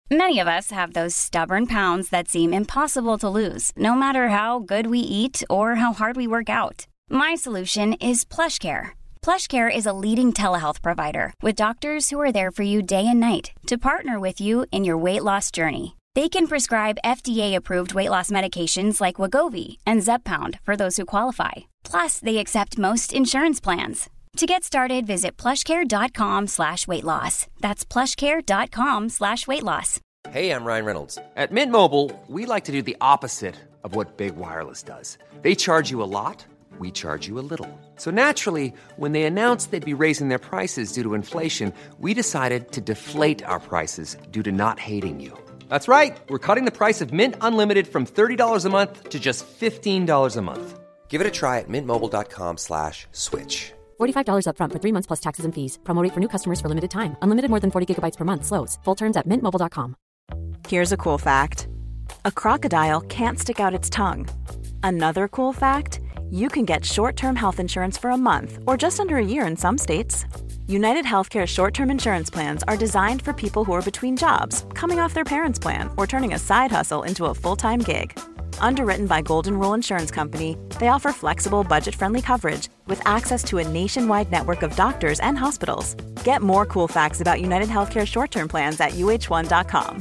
Many of us have those stubborn pounds that seem impossible to lose, no matter how good we eat or how hard we work out. My solution is PlushCare. PlushCare is a leading telehealth provider with doctors who are there for you day and night to partner with you in your weight loss journey. They can prescribe FDA-approved weight loss medications like Wegovy and Zepbound for those who qualify. Plus, they accept most insurance plans. To get started, visit plushcare.com/weightloss. That's plushcare.com/weightloss. Hey, I'm Ryan Reynolds. At Mint Mobile, we like to do the opposite of what Big Wireless does. They charge you a lot, we charge you a little. So naturally, when they announced they'd be raising their prices due to inflation, we decided to deflate our prices due to not hating you. That's right. We're cutting the price of Mint Unlimited from $30 a month to just $15 a month. Give it a try at mintmobile.com/switch. $45 up front for 3 months plus taxes and fees. Promo rate for new customers for limited time. Unlimited more than 40 gigabytes per month. Slows full terms at mintmobile.com. Here's a cool fact. A crocodile can't stick out its tongue. Another cool fact, you can get short-term health insurance for a month or just under a year in some states. United Healthcare short-term insurance plans are designed for people who are between jobs, coming off their parents' plan, or turning a side hustle into a full-time gig. Underwritten by Golden Rule Insurance Company, they offer flexible, budget-friendly coverage with access to a nationwide network of doctors and hospitals. Get more cool facts about United Healthcare short-term plans at uh1.com.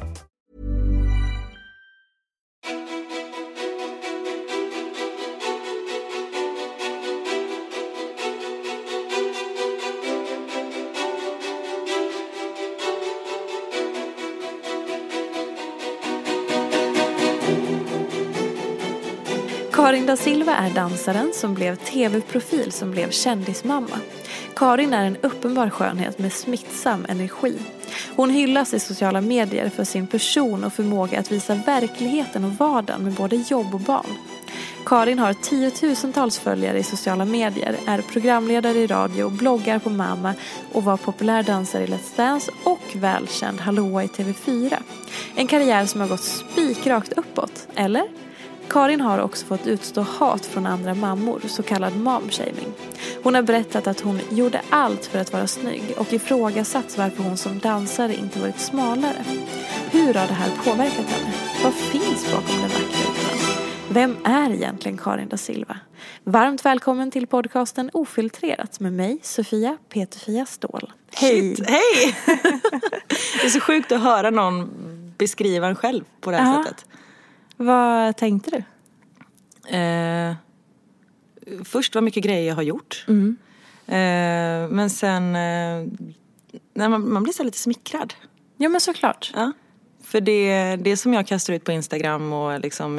Karin da Silva är dansaren som blev tv-profil som blev kändismamma. Karin är en uppenbar skönhet med smittsam energi. Hon hyllas i sociala medier för sin person och förmåga att visa verkligheten och vardagen med både jobb och barn. Karin har 10 000-tals följare i sociala medier, är programledare i radio, bloggar på Mamma och var populär dansare i Let's Dance och välkänd hallåa i TV4. En karriär som har gått spikrakt uppåt, eller? Karin har också fått utstå hat från andra mammor, så kallad momshaming. Hon har berättat att hon gjorde allt för att vara snygg och ifrågasatt varför hon som dansare inte varit smalare. Hur har det här påverkat henne? Vad finns bakom den vackra ytan? Vem är egentligen Karin da Silva? Varmt välkommen till podcasten Ofiltrerat med mig, Sofia Peterfia Ståhl. Hej! Shit, hej! Det är så sjukt att höra någon beskriva en själv på det här sättet. Vad tänkte du? Först var mycket grejer jag har gjort. Men sen när man blir så lite smickrad. Ja, men såklart. Ja. För det som jag kastar ut på Instagram och liksom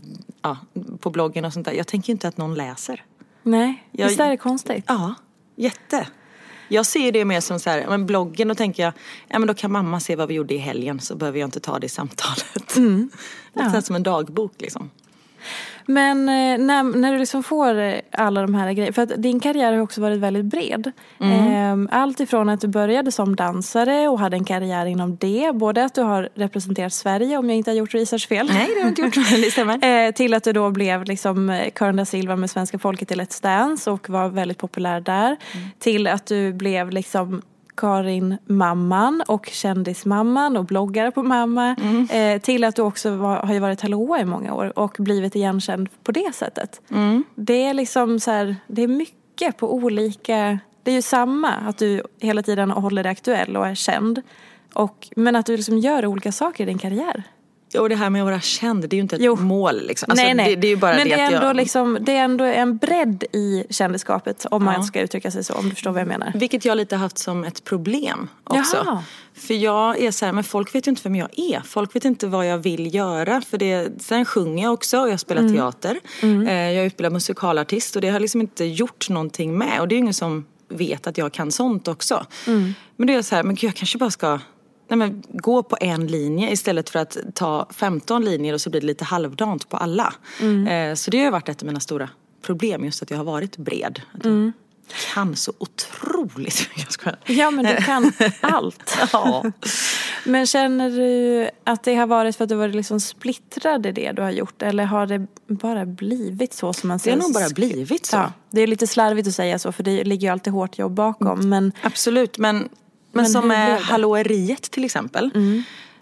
på bloggen och sånt där. Jag tänker inte att någon läser. Nej, visst är det konstigt? Ja, jätte. Jag ser det mer som så här, men bloggen, då tänker jag, ja men då kan mamma se vad vi gjorde i helgen, så behöver jag inte ta det i samtalet. Det är som en dagbok liksom. Men när du liksom får alla de här grejerna, för att din karriär har också varit väldigt bred. Allt ifrån att du började som dansare och hade en karriär inom det, både att du har representerat Sverige, om jag inte har gjort research fel. Nej, det har jag inte gjort. Det stämmer. Till att du då blev liksom Karin da Silva med svenska folket i Let's Dance och var väldigt populär där. Till att du blev liksom Karin mamman och kändismamman och bloggare på Mamma, till att du också har ju varit hallåa i många år och blivit igenkänd på det sättet. Det är liksom så här, det är mycket på olika, det är ju samma att du hela tiden håller dig aktuell och är känd, men att du liksom gör olika saker i din karriär. Och det här med att vara känd, det är ju inte ett mål liksom. Alltså, nej. Det är ju bara men det är ändå jag... liksom, det är ändå en bredd i kändisskapet, om man ska uttrycka sig så, om du förstår vad jag menar. Vilket jag lite haft som ett problem också. Jaha. För jag är så här, men folk vet ju inte vem jag är. Folk vet inte vad jag vill göra. Sen sjunger jag också och jag spelar teater. Jag är utbildad musikalartist och det har liksom inte gjort någonting med. Och det är ju ingen som vet att jag kan sånt också. Men det är så här, men gud, jag kanske bara ska... gå på en linje istället för att ta 15 linjer och så blir det lite halvdant på alla. Så det har ju varit ett av mina stora problem, just att jag har varit bred. Att jag kan så otroligt. Ja, men du kan allt. Ja. Men känner du att det har varit för att du varit liksom splittrad i det du har gjort? Eller har det bara blivit så som man säger? Det har nog bara blivit så. Ja, det är lite slarvigt att säga så, för det ligger ju alltid hårt jobb bakom. Men... Absolut, men som med hallåeriet till exempel.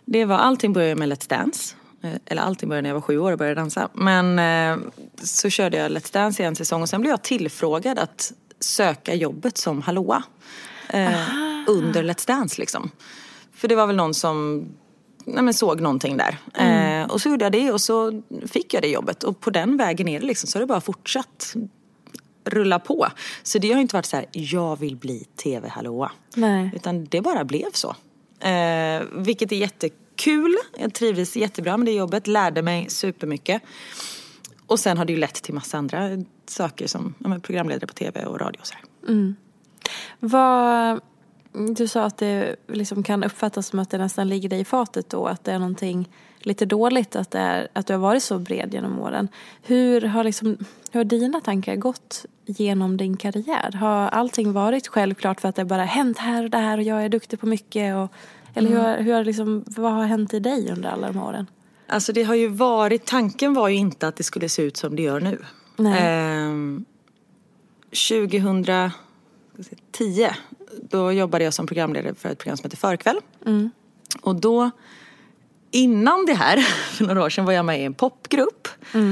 Allting började med Let's Dance. Eller allting började när jag var 7 år och började dansa. Men så körde jag Let's Dance i en säsong. Och sen blev jag tillfrågad att söka jobbet som hallåa. Under Let's Dance liksom. För det var väl någon som såg någonting där. Och så gjorde jag det och så fick jag det jobbet. Och på den vägen är det liksom, så har det bara fortsatt rulla på. Så det har inte varit så här, jag vill bli tv-hallåa. Nej. Utan det bara blev så. Vilket är jättekul. Jag trivdes jättebra med det jobbet. Lärde mig supermycket. Och sen har det ju lett till massa andra saker som programledare på tv och radio och sådär. Du sa att det liksom kan uppfattas som att det nästan ligger dig i fatet då. Att det är någonting lite dåligt att du har varit så bred genom åren. Hur har dina tankar gått genom din karriär? Har allting varit självklart för att det bara hänt här och där och jag är duktig på mycket? Eller vad har hänt i dig under alla de åren? Alltså det har ju varit, tanken var ju inte att det skulle se ut som det gör nu. Nej. 2010 då jobbade jag som programledare för ett program som heter Förkväll. Och då, innan det här, för några år sedan var jag med i en popgrupp.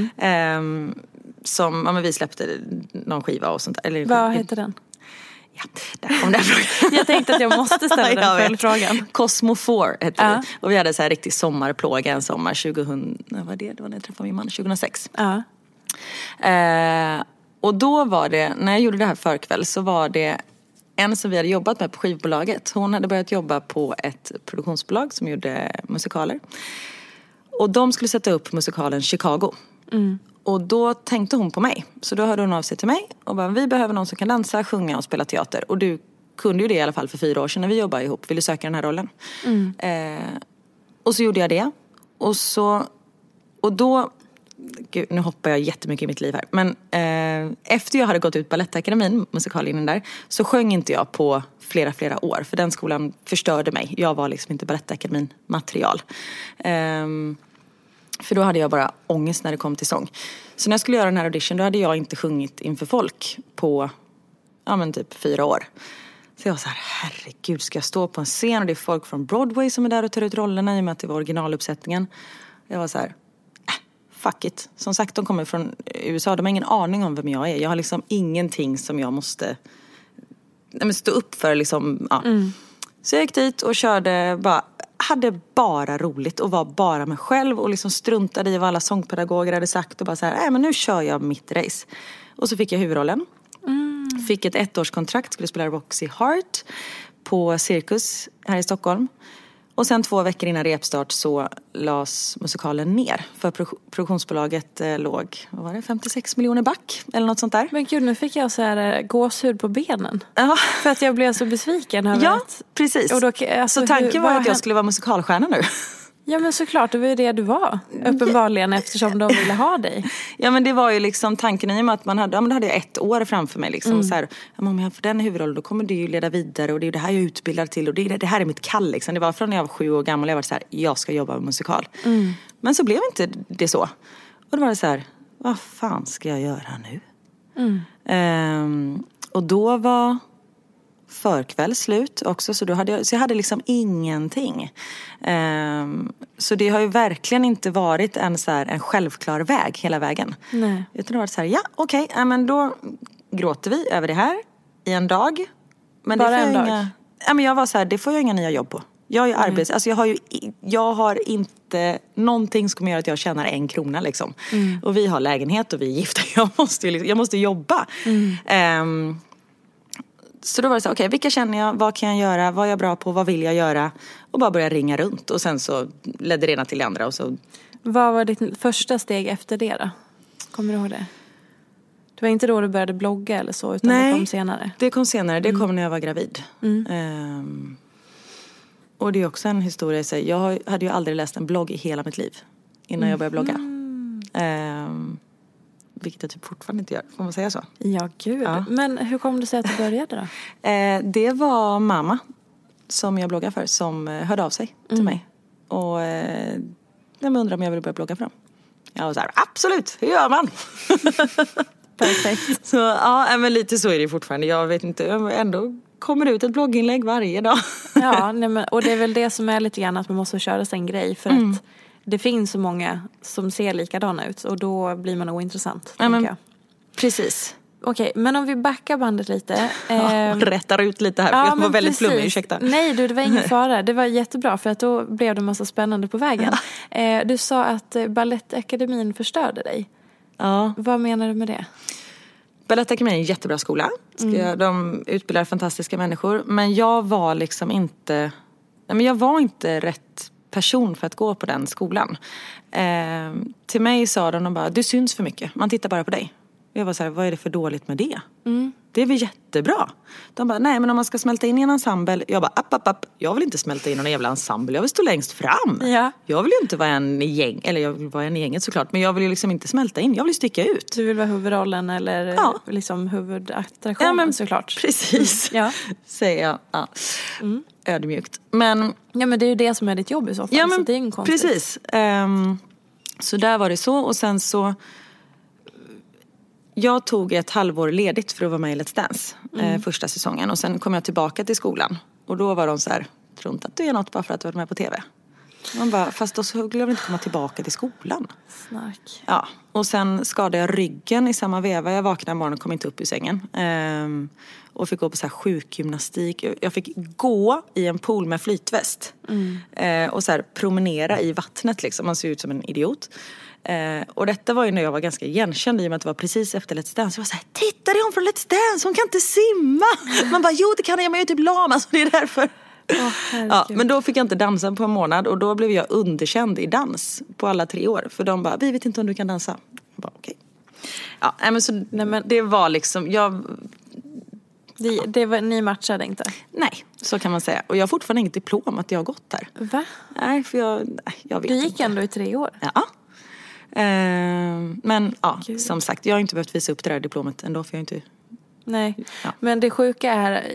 Som, vi släppte någon skiva och sånt. Eller, vad heter den? Ja, där kom den frågan. Jag tänkte att jag måste ställa den följdfrågan. Cosmo 4 hette det. Och vi hade så här riktigt sommarplåga en sommar 2000, det var när jag träffade min man, 2006. Och då var det, när jag gjorde det här Förkväll, så var det en som vi hade jobbat med på skivbolaget. Hon hade börjat jobba på ett produktionsbolag som gjorde musikaler. Och de skulle sätta upp musikalen Chicago. Och då tänkte hon på mig. Så då hörde hon av sig till mig och bara, vi behöver någon som kan dansa, sjunga och spela teater. Och du kunde ju det i alla fall för 4 år sedan när vi jobbade ihop. Vill du söka den här rollen? Och så gjorde jag det. Och då, gud, nu hoppar jag jättemycket i mitt liv här. Men efter jag hade gått ut Balettakademin, musikallinjen där, så sjöng inte jag på flera år. För den skolan förstörde mig. Jag var liksom inte Balettakademin material. För då hade jag bara ångest när det kom till sång. Så när jag skulle göra den här audition, då hade jag inte sjungit inför folk på typ 4 år. Så jag var så här, herregud, ska jag stå på en scen och det är folk från Broadway som är där och tar ut rollerna i och med att det var originaluppsättningen. Jag var så här, fuck it. Som sagt, de kommer från USA. De har ingen aning om vem jag är. Jag har liksom ingenting som jag måste stå upp för liksom, ja. Så jag gick dit och hade bara roligt och var bara mig själv och liksom struntade i vad alla sångpedagoger hade sagt och bara så här, men nu kör jag mitt race. Och så fick jag huvudrollen. Fick ett 1-årskontrakt, skulle spela Roxy Hart på Cirkus här i Stockholm. Och sen 2 veckor innan repstart så lades musikalen ner. För produktionsbolaget låg, 56 miljoner back eller något sånt där. Men gud, nu fick jag så här gåshud på benen. För att jag blev så besviken. Ja, precis. Och då, så tanken var att jag skulle vara musikalstjärna nu. Ja, men såklart, det var ju det du var. Uppenbarligen, eftersom de ville ha dig. Ja, men det var ju liksom tanken i och med att då hade jag 1 år framför mig liksom. Så här, om jag får den huvudrollen, då kommer det ju leda vidare. Och det är det här jag är utbildad till. Och det här är mitt kall liksom. Det var från när jag var 7 år gammal. Jag var så här, jag ska jobba med musikal. Men så blev inte det så. Och då var det så här, vad fan ska jag göra nu? Och då var Förkväll slut också, så jag hade liksom ingenting. Så det har ju verkligen inte varit en självklar väg hela vägen. Nej. Utan det var så här, ja okej, men då gråter vi över det här i en dag. Men bara det får en dag? Men jag var så här, det får jag inga nya jobb på. Jag är alltså jag har inte någonting som kommer göra att jag tjänar 1 krona liksom. Och vi har lägenhet och vi är gifta. Jag måste jobba. Så då var det så, okej, vilka känner jag, vad kan jag göra, vad är jag bra på, vad vill jag göra? Och bara börja ringa runt och sen så ledde det ena till det andra. Och så. Vad var ditt första steg efter det då? Kommer du ihåg det? Det var inte då du började blogga eller så, utan det kom senare? Det kom senare, det kom när jag var gravid. Och det är också en historia i sig. Jag hade ju aldrig läst en blogg i hela mitt liv innan jag började blogga. Vilket jag typ fortfarande inte gör. Får man säga så? Ja, gud. Ja. Men hur kom det sig att du började då? Det var mamma som jag bloggar för som hörde av sig till mig. Och jag undrade om jag ville börja blogga för dem. Jag var så här, absolut, hur gör man? Perfekt. Så ja, men lite så är det fortfarande. Jag vet inte, ändå kommer ut ett blogginlägg varje dag. Ja, nej, men, och det är väl det som är lite grann att man måste köra sin grej. För att det finns så många som ser likadana ut. Och då blir man ointressant, tänker jag. Precis. Okej, men om vi backar bandet lite. Rättar ut lite här, för jag var väldigt flummig, ursäkta. Nej, det var ingen fara. Det var jättebra, för att då blev det en massa spännande på vägen. Du sa att Balettakademin förstörde dig. Ja. Vad menar du med det? Balettakademin är en jättebra skola. De utbildar fantastiska människor. Men jag var liksom inte... jag var inte rätt person för att gå på den skolan. Till mig sa de bara, du syns för mycket. Man tittar bara på dig. Jag var så här, vad är det för dåligt med det? Det är väl jättebra. De bara, nej men om man ska smälta in i en ensemble. Jag bara, app. Jag vill inte smälta in i någon jävla ensemble. Jag vill stå längst fram. Ja. Jag vill ju inte vara en i gäng. Eller jag vill vara en i gänget såklart. Men jag vill ju liksom inte smälta in. Jag vill sticka ut. Du vill vara huvudrollen eller liksom huvudattraktionen, ja, men såklart. Precis, säger jag. Ja. Ödmjukt. Men det är ju det som är ditt jobb i så fall. Ja, men så det är ingen konstigt. Precis. Så där var det så. Och sen så... Jag tog ett halvår ledigt för att vara med i Let's Dance första säsongen. Och sen kom jag tillbaka till skolan. Och då var de så här, tror inte att du är något bara för att du var med på tv. Man bara, fast då skulle jag inte komma tillbaka till skolan. Snark. Ja, och sen skadade jag ryggen i samma veva. Jag vaknade en morgon och kom inte upp ur sängen. Och fick gå på så här sjukgymnastik. Jag fick gå i en pool med flytväst. Och så här promenera i vattnet liksom. Man ser ut som en idiot. Och detta var ju när jag var ganska igenkänd i och med att det var precis efter Let's Dance. Jag var såhär, titta det är hon från Let's Dance, hon kan inte simma. Man bara, jo det kan jag, men jag är typ lam, alltså det är därför. Ja, men då fick jag inte dansa på en månad. Och då blev jag underkänd i dans på alla 3 år. För de bara, vi vet inte om du kan dansa. Jag bara, okej. Ja, men så det var liksom, ni matchade inte? Nej, så kan man säga. Och jag har fortfarande inget diplom att jag har gått där. Va? Nej, för jag vet du gick inte. Ändå i 3 år? Ja. Men ja, som sagt, jag har inte behövt visa upp det där diplomet ändå, för jag inte... Nej, men det sjuka är,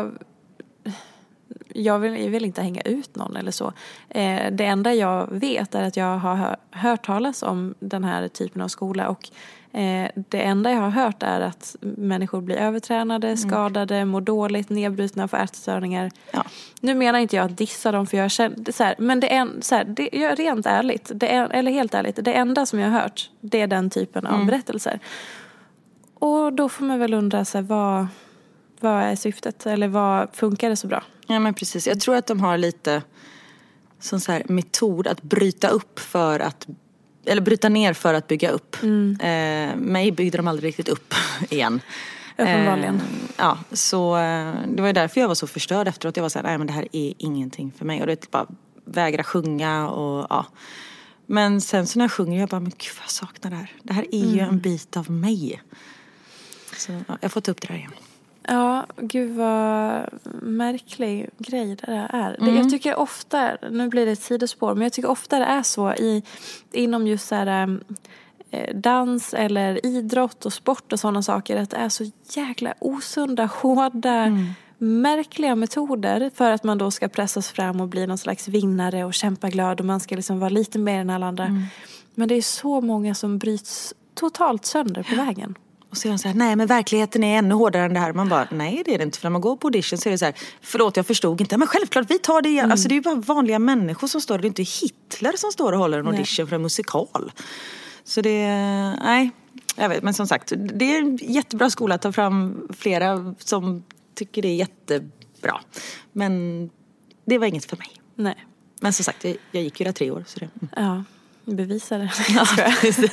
jag vill inte hänga ut någon eller så. Det enda jag vet är att jag har hört talas om den här typen av skola, och det enda jag har hört är att människor blir övertränade, skadade, mår dåligt, nedbrutna, får ätstörningar. Ja. Nu menar inte jag att dissa dem, för jag känner så här, men det är så här, det är rent ärligt, eller helt ärligt, det enda som jag har hört, det är den typen av berättelser. Och då får man väl undra så här, vad är syftet, eller vad funkar det så bra? Ja, men precis. Jag tror att de har lite sån så här metod att bryta upp eller bryta ner för att bygga upp. Mig byggde de aldrig riktigt upp igen. Uppenbarligen. Ja, så det var därför jag var så förstörd efteråt. Jag var så här, nej men det här är ingenting för mig. Och det bara vägra sjunga och ja. Men sen så när jag sjunger, jag bara, men gud vad jag saknar det här. Det här är ju en bit av mig. Så ja, jag får ta upp det där igen. Ja, gud vad märklig grej det där är. Jag tycker ofta, nu blir det ett sidospår, men jag tycker ofta det är så inom just så här, dans eller idrott och sport och sådana saker, att det är så jäkla osunda, hårda, märkliga metoder för att man då ska pressas fram och bli någon slags vinnare och kämpa glad, och man ska liksom vara lite mer än alla andra. Men det är så många som bryts totalt sönder på vägen. Och så är de så här, nej men verkligheten är ännu hårdare än det här. Man bara, nej det är det inte. För när man går på audition så är det så här, förlåt jag förstod inte. Men självklart vi tar det igen. Alltså det är ju bara vanliga människor som står. Det är inte Hitler som står och håller en audition för en musikal. Så det, nej, jag vet. Men som sagt, det är en jättebra skola att ta fram flera som tycker det är jättebra. Men det var inget för mig. Nej. Men som sagt, jag gick ju där 3 år. Så det, Ja, bevisade det. Ja, precis.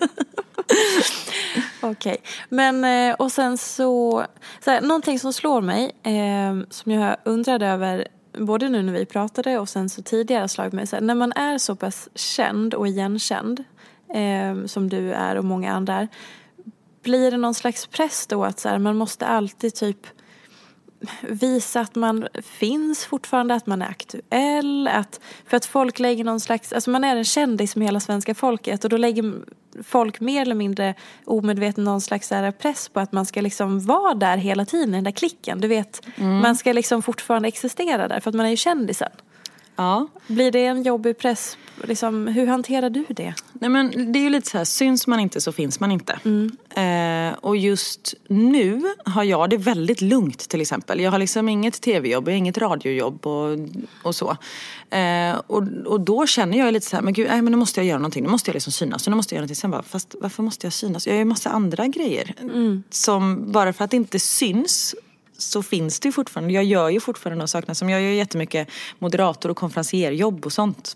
Okej, men och sen så här, någonting som slår mig som jag undrade över både nu när vi pratade och sen så tidigare slagit mig så här, när man är så pass känd och igenkänd som du är och många andra är, blir det någon slags press då att så här, man måste alltid typ visa att man finns fortfarande, att man är aktuell, för att folk lägger någon slags, alltså man är en kändis med hela svenska folket, och då lägger folk mer eller mindre omedveten någon slags press på att man ska liksom vara där hela tiden, den där klicken, du vet, man ska liksom fortfarande existera där för att man är ju kändisen. Ja. Blir det en jobbig press? Liksom, hur hanterar du det? Nej, men det är ju lite så här, syns man inte så finns man inte. Och just nu har jag det väldigt lugnt till exempel. Jag har liksom inget tv-jobb och inget radiojobb och så. Och då känner jag lite så här, men gud, men nu måste jag göra någonting. Nu måste jag liksom synas. Och nu måste jag göra någonting. Sen bara, fast varför måste jag synas? Jag gör ju massa andra grejer. Som bara för att det inte syns så finns det ju fortfarande. Jag gör ju fortfarande några saker som jag gör jättemycket moderator- och konferencierjobb och sånt.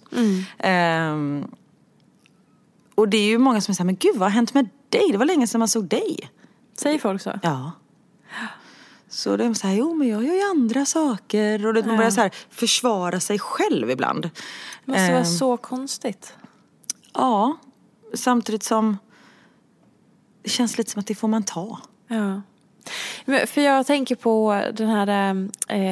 Och det är ju många som säger, men gud, vad har hänt med dig? Det var länge sedan man såg dig. Säger folk så? Ja. Så de säger, jo men jag gör ju andra saker. Och man börjar så här försvara sig själv ibland. Det måste vara så konstigt. Ja, samtidigt som det känns lite som att det får man ta. Ja. För jag tänker på den här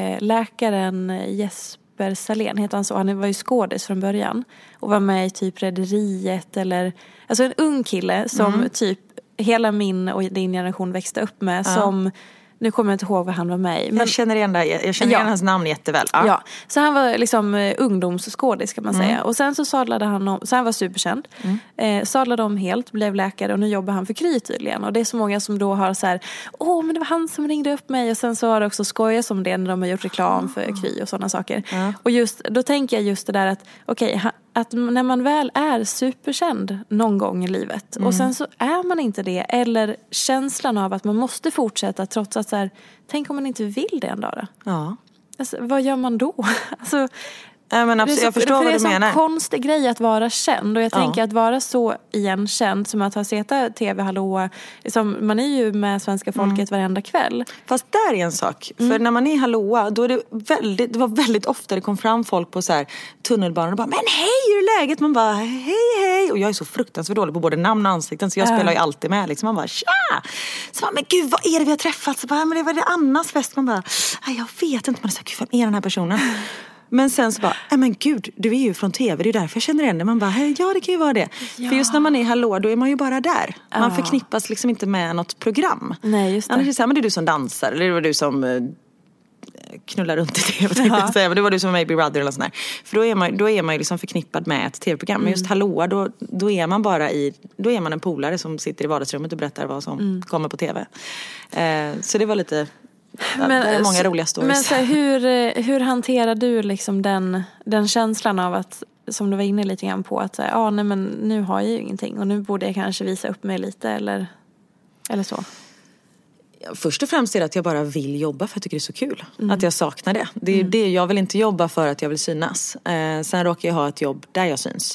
läkaren Jesper Salén, heter han så. Han var ju skådis från början och var med i typ Rederiet eller, alltså en ung kille som typ hela min och din generation växte upp med, som, nu kommer jag inte ihåg vad han var med i. Men, jag känner igen hans namn jätteväl. Ja, så han var liksom ungdomsskådis kan man säga. Och sen så sadlade han om, så han var superkänd. Sadlade om helt, blev läkare och nu jobbar han för Kry tydligen. Och det är så många som då har så här, men det var han som ringde upp mig. Och sen så har det också skojats om det när de har gjort reklam för Kry och sådana saker. Och just, då tänker jag just det där att, att när man väl är superkänd någon gång i livet och sen så är man inte det, eller känslan av att man måste fortsätta trots att så här, tänk om man inte vill det en dag då? Ja. Alltså, vad gör man då? Alltså, men absolut, jag förstår vad du menar. Det är en sån konstig grej att vara känd. Och jag tänker att vara så igenkänd som att ha sett TV Hallå. Liksom, man är ju med svenska folket varenda kväll. Fast där är en sak. För när man är Hallå, då är det var väldigt ofta det kom fram folk på så här tunnelbanan och bara, men hej, hur är läget? Man bara, hej. Och jag är så fruktansvärt dålig på både namn och ansikten, så jag spelar ju alltid med. Liksom. Man bara, tja! Så man, men gud, vad är det vi har träffat? Så bara, men det var det Annas fest. Man bara, jag vet inte. Man är så, gud, vem är den här personen? Men sen så bara, men gud, du är ju från TV, det är därför jag känner igen det. Man bara, ja, det kan ju vara det. Ja. För just när man är Hallå, då är man ju bara där. Man förknippas liksom inte med något program. Nej, just det. Annars är det så här, men det är du som dansar, eller det var du som knullar runt i TV, tänkte jag säga. Men det var du som Maybe Brother eller sån här. För då är man ju liksom förknippad med ett TV-program. Men just Hallå, då är man bara då är man en polare som sitter i vardagsrummet och berättar vad som kommer på TV. Så det var lite... Men, det är många roliga stories. Men så här, hur hanterar du liksom den känslan av att, som du var inne lite grann på, att nej, men nu har jag ju ingenting och nu borde jag kanske visa upp mig lite eller så? Först och främst är det att jag bara vill jobba för att jag tycker det är så kul. Att jag saknar det. Det är det, jag vill inte jobba för att jag vill synas. Sen råkar jag ha ett jobb där jag syns.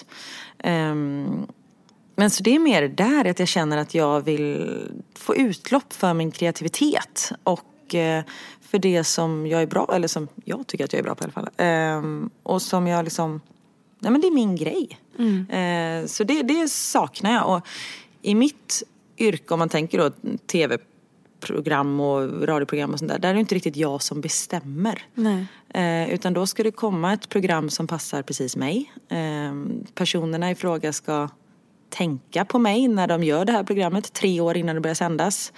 Men så det är mer där att jag känner att jag vill få utlopp för min kreativitet och för det som jag är bra, eller som jag tycker att jag är bra på i alla fall. Och som jag liksom, nej men det är min grej. Så det saknar jag. Och i mitt yrke, om man tänker då tv-program och radioprogram och sånt där är det inte riktigt jag som bestämmer. Nej. Utan då ska det komma ett program som passar precis mig. Personerna i fråga ska tänka på mig när de gör det här programmet 3 år innan det börjar sändas.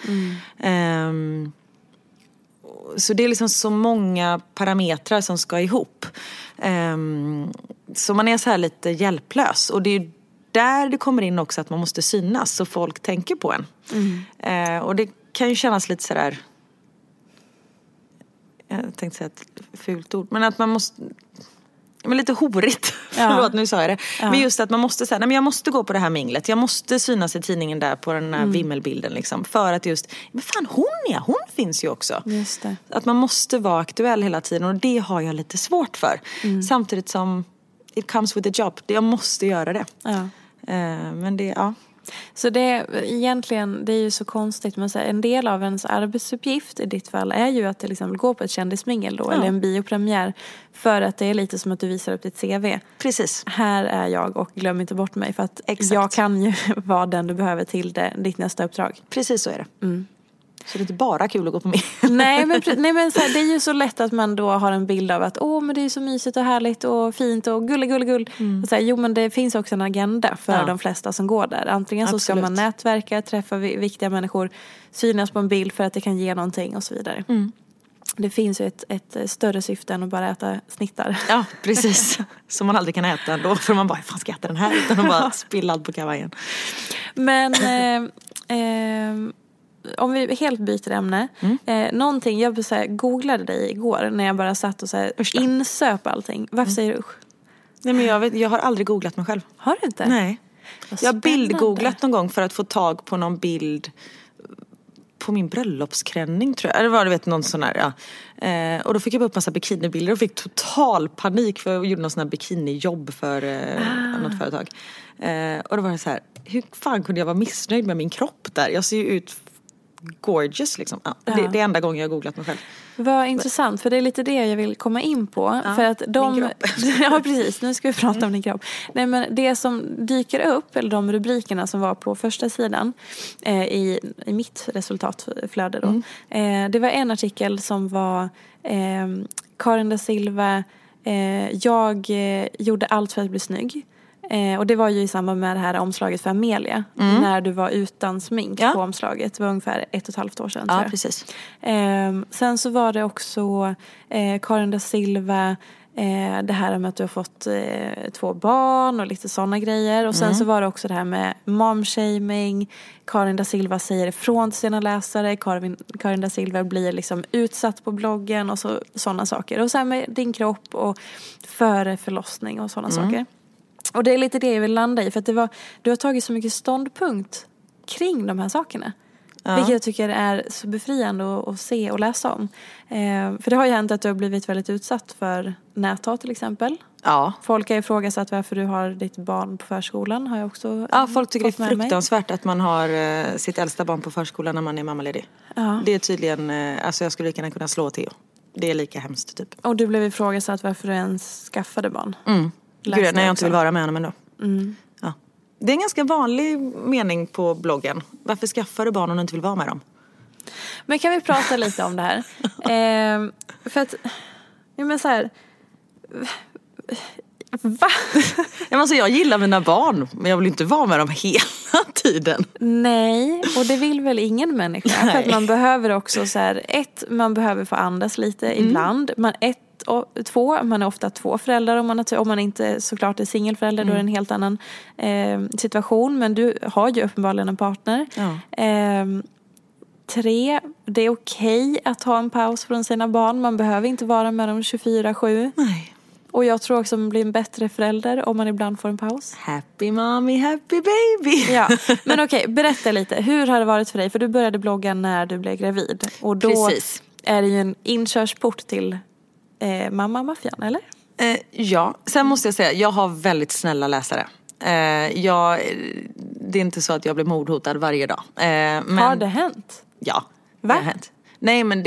Så det är liksom så många parametrar som ska ihop. Så man är så här lite hjälplös. Och det är där det kommer in också att man måste synas så folk tänker på en. Och det kan ju kännas lite sådär, jag tänkte säga ett fult ord, men att man måste, men lite horigt. Förlåt, nu sa jag det. Men just att man måste säga, nej men jag måste gå på det här minglet. Jag måste synas i tidningen där på den här vimmelbilden liksom. För att just, men fan hon finns ju också. Just det. Att man måste vara aktuell hela tiden och det har jag lite svårt för. Samtidigt som it comes with a job. Jag måste göra det. Men det, Så det egentligen, det är ju så konstigt, men så här, en del av ens arbetsuppgift i ditt fall är ju att det liksom går på ett kändismingel då, eller en biopremiär, för att det är lite som att du visar upp ditt CV. Precis. Här är jag och glöm inte bort mig, för att jag kan ju vara den du behöver till ditt nästa uppdrag. Precis så är det. Så det är inte bara kul att gå på mig. Nej men så här, det är ju så lätt att man då har en bild av att men det är så mysigt och härligt och fint och gull. Och så här, jo men det finns också en agenda för de flesta som går där. Antingen så ska man nätverka, träffa viktiga människor, synas på en bild för att det kan ge någonting och så vidare. det finns ju ett större syfte än att bara äta snittar. Ja, precis. Som man aldrig kan äta ändå. För man bara, hur fan ska jag äta den här? Utan att bara spilla allt på kavajen. Men om vi helt byter ämne. Någonting, jag googlade dig igår när jag bara satt och insöp allting. Varför säger du usch? Nej, men jag har aldrig googlat mig själv. Har du inte? Nej. Jag har bildgooglat någon gång för att få tag på någon bild på min bröllopsklänning, tror jag. Eller var det, vet, någon sån här, ja. Och då fick jag upp massa bikinibilder och fick total panik för jag gjorde någon sån här bikinijobb för något företag. Och då var det så här, hur fan kunde jag vara missnöjd med min kropp där? Jag ser ju ut gorgeous liksom. Ja. Det är enda gången jag har googlat mig själv. Vad intressant, för det är lite det jag vill komma in på. För att ja, precis, nu ska vi prata om din kropp. Nej, men det som dyker upp, eller de rubrikerna som var på första sidan i mitt resultatflöde då. Det var en artikel som var Karin da Silva, jag gjorde allt för att bli snygg. Och det var ju i samband med det här omslaget för Amelia. När du var utan smink på omslaget. Det var ungefär 1,5 år sedan. Ja, precis. Sen så var det också Karin da Silva. Det här med att du har fått 2 barn och lite sådana grejer. Och sen så var det också det här med momshaming. Karin da Silva säger ifrån till sina läsare. Karin da Silva blir liksom utsatt på bloggen och sådana saker. Och sen med din kropp och före förlossning och sådana saker. Och det är lite det jag vill landa i. För att du har tagit så mycket ståndpunkt kring de här sakerna. Ja. Vilket jag tycker är så befriande att se och läsa om. För det har ju hänt att du har blivit väldigt utsatt för näthat till exempel. Ja. Folk har ifrågasatt varför du har ditt barn på förskolan. Har jag också folk tycker det är fruktansvärt att man har sitt äldsta barn på förskolan när man är mammaledig. Ja. Det är tydligen, alltså jag skulle lika gärna kunna slå Theo. Det är lika hemskt typ. Och du blev ifrågasatt varför du ens skaffade barn. Gud, när jag inte vill vara med honom ändå. Ja. Det är en ganska vanlig mening på bloggen. Varför skaffar du barn om du inte vill vara med dem? Men kan vi prata lite om det här? För att, men så här... Va? Alltså jag gillar mina barn, men jag vill inte vara med dem hela tiden. Nej, och det vill väl ingen människa. Nej. För att man behöver också så här, man behöver få andas lite ibland. Och 2, man är ofta 2 föräldrar om man inte såklart är singelförälder, då är det en helt annan situation, men du har ju uppenbarligen en partner. 3, det är okej att ta en paus från sina barn, man behöver inte vara med dem 24/7. Nej. Och jag tror också att man blir en bättre förälder om man ibland får en paus. Happy mommy, happy baby. Ja, men okej, berätta lite. Hur har det varit för dig? För du började blogga när du blev gravid. Och då är det ju en inkörsport till mamma-maffian, eller? Ja, sen måste jag säga, jag har väldigt snälla läsare. Det är inte så att jag blir mordhotad varje dag. Men, har det hänt? Ja, Va? Det har hänt. Nej, men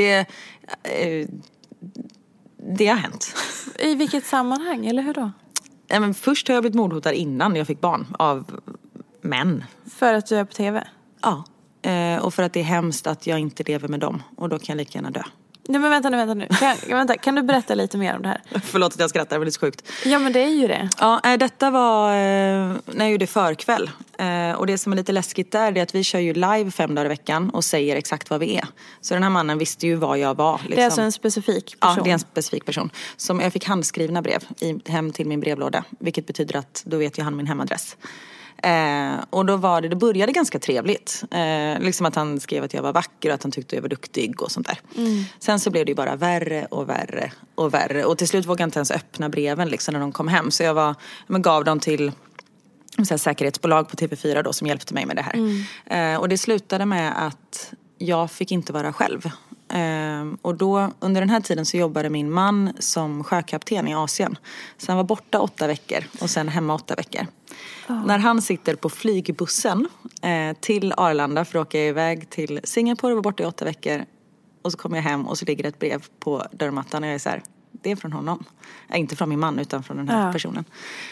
det har hänt. I vilket sammanhang, eller hur då? Men först har jag blivit mordhotad innan jag fick barn av män. För att du är på tv? Ja, och för att det är hemskt att jag inte lever med dem. Och då kan jag lika gärna dö. Nej, men vänta nu. Kan du berätta lite mer om det här? Förlåt att jag skrattar, men det är så sjukt. Ja, men det är ju det. Ja, detta var när jag gjorde förkväll. Och det som är lite läskigt där är att vi kör ju live 5 dagar i veckan och säger exakt vad vi är. Så den här mannen visste ju vad jag var. Liksom. Det är alltså en specifik person? Ja, det är en specifik person. Som jag fick handskrivna brev hem till min brevlåda. Vilket betyder att då vet ju han min hemadress. Och då var det började ganska trevligt. Liksom att han skrev att jag var vacker och att han tyckte jag var duktig och sånt där. Sen så blev det ju bara värre och värre och värre. Och till slut vågade jag inte ens öppna breven liksom när de kom hem. Så jag gav dem till säkerhetsbolag på TV4 då som hjälpte mig med det här. Och det slutade med att jag fick inte vara själv. Och då under den här tiden så jobbade min man som sjökapten i Asien. Så han var borta 8 veckor och sen hemma 8 veckor. När han sitter på flygbussen till Arlanda för att åka iväg till Singapore och var borta i 8 veckor. Och så kommer jag hem och så ligger det ett brev på dörrmattan och jag är så här, det är från honom. Inte från min man utan från den här personen.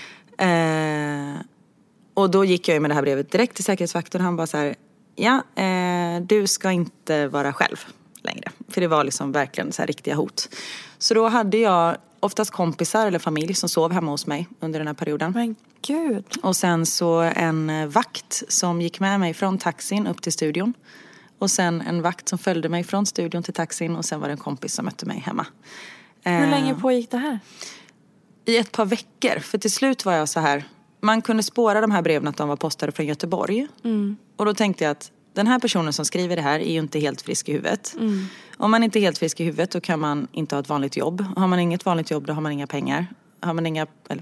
Och då gick jag ju med det här brevet direkt till säkerhetsvakten och han bara så här, du ska inte vara själv längre. För det var liksom verkligen så här riktiga hot. Så då hade jag oftast kompisar eller familj som sov hemma hos mig under den här perioden. Men gud. Och sen så en vakt som gick med mig från taxin upp till studion. Och sen en vakt som följde mig från studion till taxin. Och sen var det en kompis som mötte mig hemma. Hur länge pågick det här? I ett par veckor. För till slut var jag så här. Man kunde spåra de här breven att de var postade från Göteborg. Och då tänkte jag att den här personen som skriver det här är ju inte helt frisk i huvudet. Om man inte är helt frisk i huvudet då kan man inte ha ett vanligt jobb. Har man inget vanligt jobb då har man inga pengar. Har man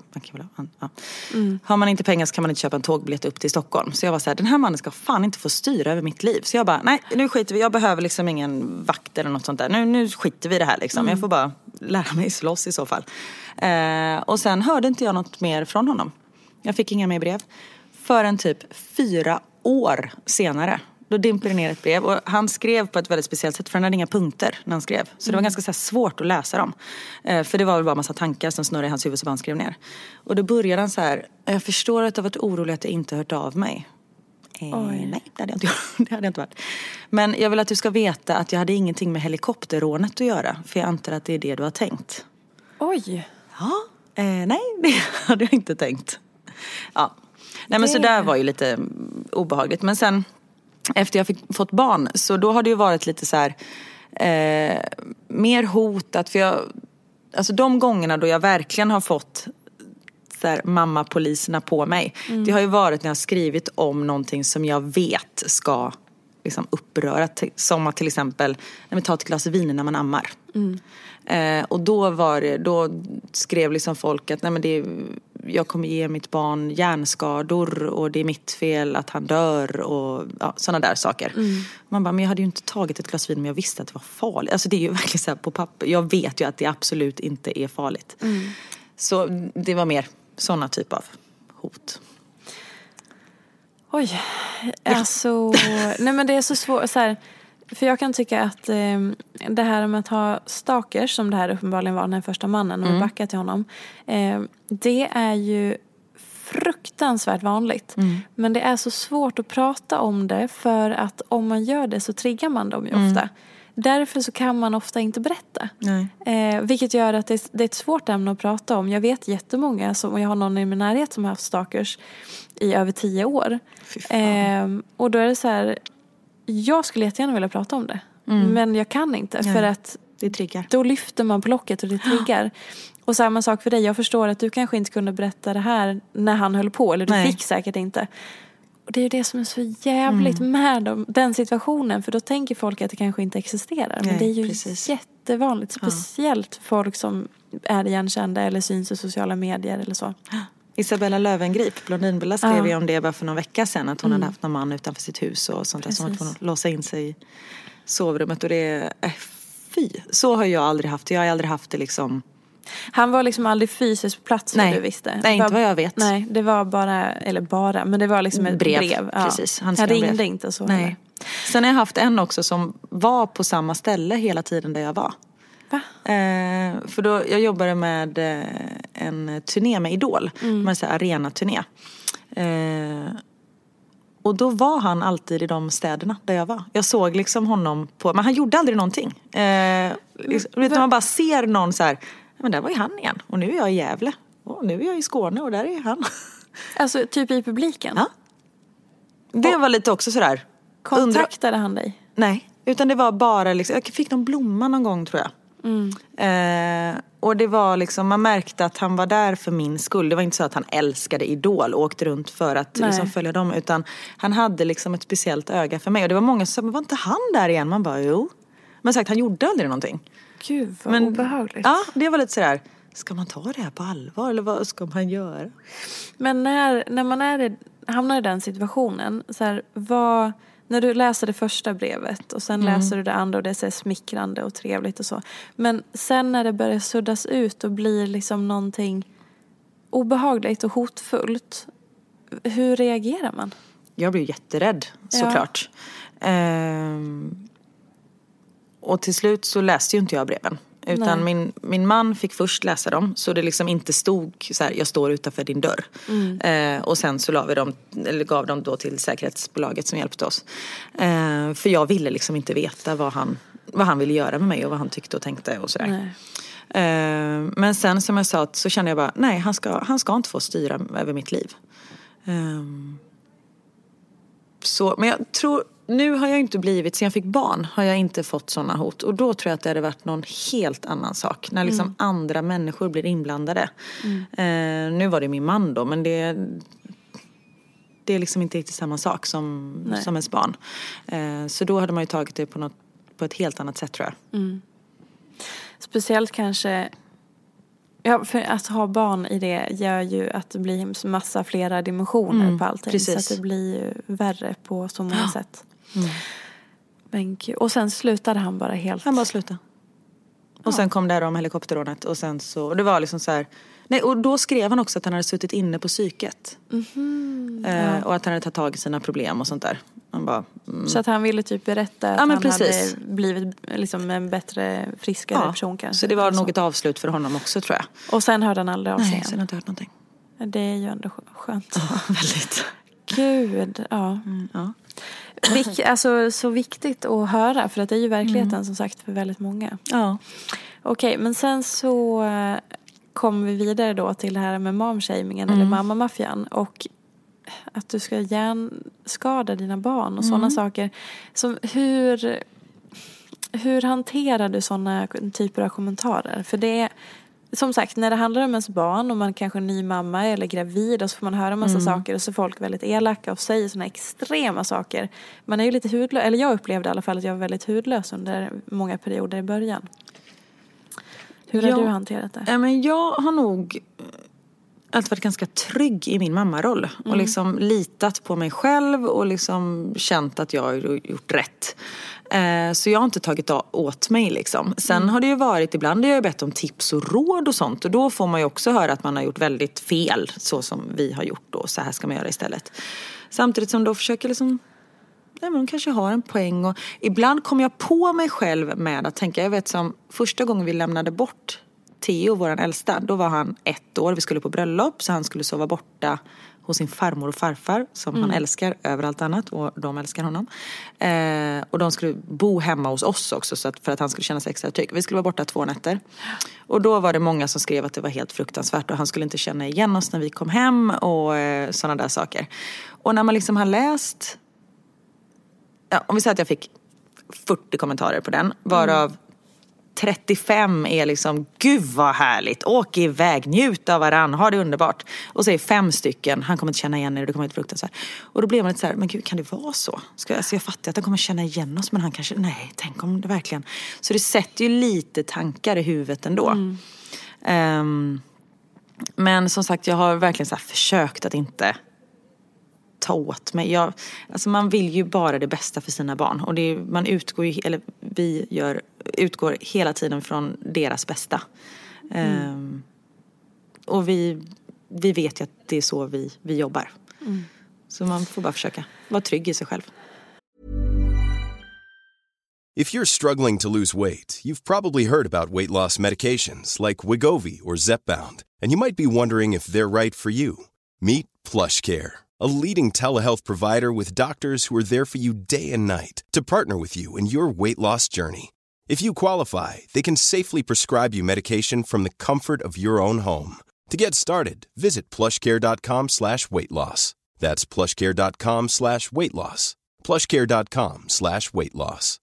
man inte pengar så kan man inte köpa en tågbiljett upp till Stockholm. Så jag var så här, den här mannen ska fan inte få styra över mitt liv. Så jag bara, nej nu skiter vi. Jag behöver liksom ingen vakt eller något sånt där. Nu skiter vi i det här liksom. Jag får bara lära mig slåss i så fall. Och sen hörde inte jag något mer från honom. Jag fick inga mer brev. Förrän typ 4 år senare. Då dimper det ner ett brev. Och han skrev på ett väldigt speciellt sätt. För han hade inga punkter när han skrev. Så det var ganska så här svårt att läsa dem. För det var väl bara en massa tankar som snurrade i hans huvud som han skrev ner. Och då började han så här. Jag förstår att jag varit orolig att jag inte hört av mig. Nej, det hade jag inte gjort. Det hade jag inte varit. Men jag vill att du ska veta att jag hade ingenting med helikopterrånet att göra. För jag antar att det är det du har tänkt. Oj. Ja, nej det hade jag inte tänkt. Ja. Nej men så där var ju lite obehagligt. Men sen efter jag fått barn så då har det ju varit lite så här mer hotat. För jag, alltså de gångerna då jag verkligen har fått så här, mamma-poliserna på mig. Det har ju varit när jag har skrivit om någonting som jag vet ska liksom uppröra. Som att till exempel när vi tar ett glas vin när man ammar. Och då skrev liksom folk att nej men jag kommer ge mitt barn hjärnskador och det är mitt fel att han dör och ja, sådana där saker. Man bara, men jag hade ju inte tagit ett glas vin om jag visste att det var farligt. Alltså det är ju verkligen så här på papper. Jag vet ju att det absolut inte är farligt. Så det var mer sådana typ av hot. Oj, alltså, nej men det är så svårt så här. För jag kan tycka att det här med att ha stalkers, som det här uppenbarligen var den här första mannen och backa till honom, det är ju fruktansvärt vanligt. Men det är så svårt att prata om det, för att om man gör det så triggar man dem ju ofta. Därför så kan man ofta inte berätta. Vilket gör att det är ett svårt ämne att prata om. Jag vet jättemånga, och jag har någon i min närhet som har haft stalkers i över 10 år. Och då är det så här, jag skulle jättegärna vilja prata om det. Men jag kan inte. För att det triggar. Då lyfter man på locket och det triggar. Och samma sak för dig. Jag förstår att du kanske inte kunde berätta det här när han höll på. Eller du fick säkert inte. Och det är ju det som är så jävligt med den situationen. För då tänker folk att det kanske inte existerar. Men det är ju jättevanligt. Speciellt folk som är igenkända eller syns i sociala medier eller så. Isabella Löwengrip, Blondinbella, skrev ju om det bara för någon vecka sedan. Att hon hade haft någon man utanför sitt hus och sånt där. Som att hon låsa in sig i sovrummet. Och det är fy. Så har jag aldrig haft det. Jag har aldrig haft det liksom. Han var liksom aldrig fysiskt på plats, som du visste. Nej, inte vad jag vet. Nej, det var bara, men det var liksom ett brev. Ja. Precis. Han ringde inte så. Nej. Sen har jag haft en också som var på samma ställe hela tiden där jag var. Va? För då, jag jobbade med en turné med Idol. Med en arena-turné. Och då var han alltid i de städerna där jag var. Jag såg liksom honom på, men han gjorde aldrig någonting. Utan man bara ser någon så här, men där var ju han igen. Och nu är jag i Gävle. Och nu är jag i Skåne och där är han. Alltså typ i publiken? Ja. Det var lite också sådär. Kontaktade han dig? Nej, utan det var bara liksom, jag fick någon blomma någon gång tror jag. Och det var liksom, man märkte att han var där för min skull. Det var inte så att han älskade Idol och åkte runt för att liksom följa dem, utan han hade liksom ett speciellt öga för mig. Och det var många som sa, men var inte han där igen? Man bara, jo. Men sagt, han gjorde aldrig någonting. Gud, vad obehagligt. Ja, det var lite sådär, ska man ta det här på allvar eller vad ska man göra? Men när man hamnar i den situationen, så här, när du läser det första brevet och sen läser du det andra och det är så smickrande och trevligt och så. Men sen när det börjar suddas ut och blir liksom någonting obehagligt och hotfullt, hur reagerar man? Jag blir jätterädd, såklart. Och till slut så läste ju inte jag breven. Utan min man fick först läsa dem. Så det liksom inte stod så här, jag står utanför din dörr. Och sen så gav dem då till säkerhetsbolaget som hjälpte oss. För jag ville liksom inte veta vad han ville göra med mig och vad han tyckte och tänkte och sådär. Men sen som jag sa så kände jag bara, nej han ska inte få styra över mitt liv. Men jag tror nu har jag inte blivit, sen jag fick barn har jag inte fått sådana hot. Och då tror jag att det hade varit någon helt annan sak. När liksom andra människor blir inblandade. Nu var det min man då, men det är liksom inte riktigt samma sak som ens barn. Så då hade man ju tagit det på ett helt annat sätt, tror jag. Speciellt kanske... Ja, för att ha barn i det gör ju att det blir massa flera dimensioner på allting. Precis. Så att det blir ju värre på så många sätt. Men gud. Och sen slutade han bara helt... Han bara slutade. Och sen kom det här om helikopterrånet. Och sen så... Och det var liksom så här... Nej, och då skrev han också att han hade suttit inne på psyket. Och att han hade tagit tag i sina problem och sånt där. Han bara, Så att han ville typ berätta att han hade blivit liksom en bättre, friskare person kanske. Så det var nog ett avslut för honom också, tror jag. Och sen hörde han aldrig av sig. Nej, sen har jag inte hört någonting. Det är ju ändå skönt. Ja, väldigt. Gud, ja. Alltså så viktigt att höra. För att det är ju verkligheten som sagt för väldigt många. Ja. Okej, men sen så kommer vi vidare då till det här med momshamingen eller mammamaffian. Och att du ska hjärnskada dina barn och sådana saker. Så hur hanterar du sådana typer av kommentarer? För det är, som sagt, när det handlar om ens barn och man kanske är ny mamma eller gravid och så får man höra en massa saker och så är folk väldigt elaka och säger sådana extrema saker. Man är ju lite hudlös, eller jag upplevde i alla fall att jag var väldigt hudlös under många perioder i början. Hur har du hanterat det? Ja, men jag har nog alltid varit ganska trygg i min mammaroll. Och liksom litat på mig själv och liksom känt att jag har gjort rätt. Så jag har inte tagit åt mig liksom. Sen har det ju varit, ibland har jag bett om tips och råd och sånt. Och då får man ju också höra att man har gjort väldigt fel. Så som vi har gjort då. Så här ska man göra istället. Samtidigt som då försöker liksom... Nej, men de kanske har en poäng. Och ibland kommer jag på mig själv med att tänka... Jag vet som första gången vi lämnade bort Theo, våran äldsta. Då var han 1 år. Vi skulle på bröllop. Så han skulle sova borta hos sin farmor och farfar. Som han älskar över allt annat. Och de älskar honom. Och de skulle bo hemma hos oss också. Så att, för att han skulle känna sig extra trygg. Vi skulle vara borta 2 nätter. Och då var det många som skrev att det var helt fruktansvärt. Och han skulle inte känna igen oss när vi kom hem. Och sådana där saker. Och när man liksom har läst... Ja, om vi säger att jag fick 40 kommentarer på den. Varav 35 är liksom, gud vad härligt. Åk iväg, njut av varann, ha det underbart. Och så är 5 stycken, han kommer inte känna igen er, det kommer inte fruktansvärt. Och då blir man lite så här, men gud, kan det vara så? Alltså jag fattar att han kommer känna igen oss, men han kanske, nej, tänk om det verkligen. Så det sätter ju lite tankar i huvudet ändå. Men som sagt, jag har verkligen så här försökt att inte... ta åt mig. Alltså man vill ju bara det bästa för sina barn. Och man utgår ju, eller utgår hela tiden från deras bästa. Och vi vet ju att det är så vi jobbar. Så man får bara försöka vara trygg i sig själv. If you're struggling to lose weight, you've probably heard about weight loss medications like Wegovy or Zepbound. And you might be wondering if they're right for you. Meet PlushCare, a leading telehealth provider with doctors who are there for you day and night to partner with you in your weight loss journey. If you qualify, they can safely prescribe you medication from the comfort of your own home. To get started, visit plushcare.com/weightloss. That's plushcare.com/weightloss. plushcare.com/weightloss.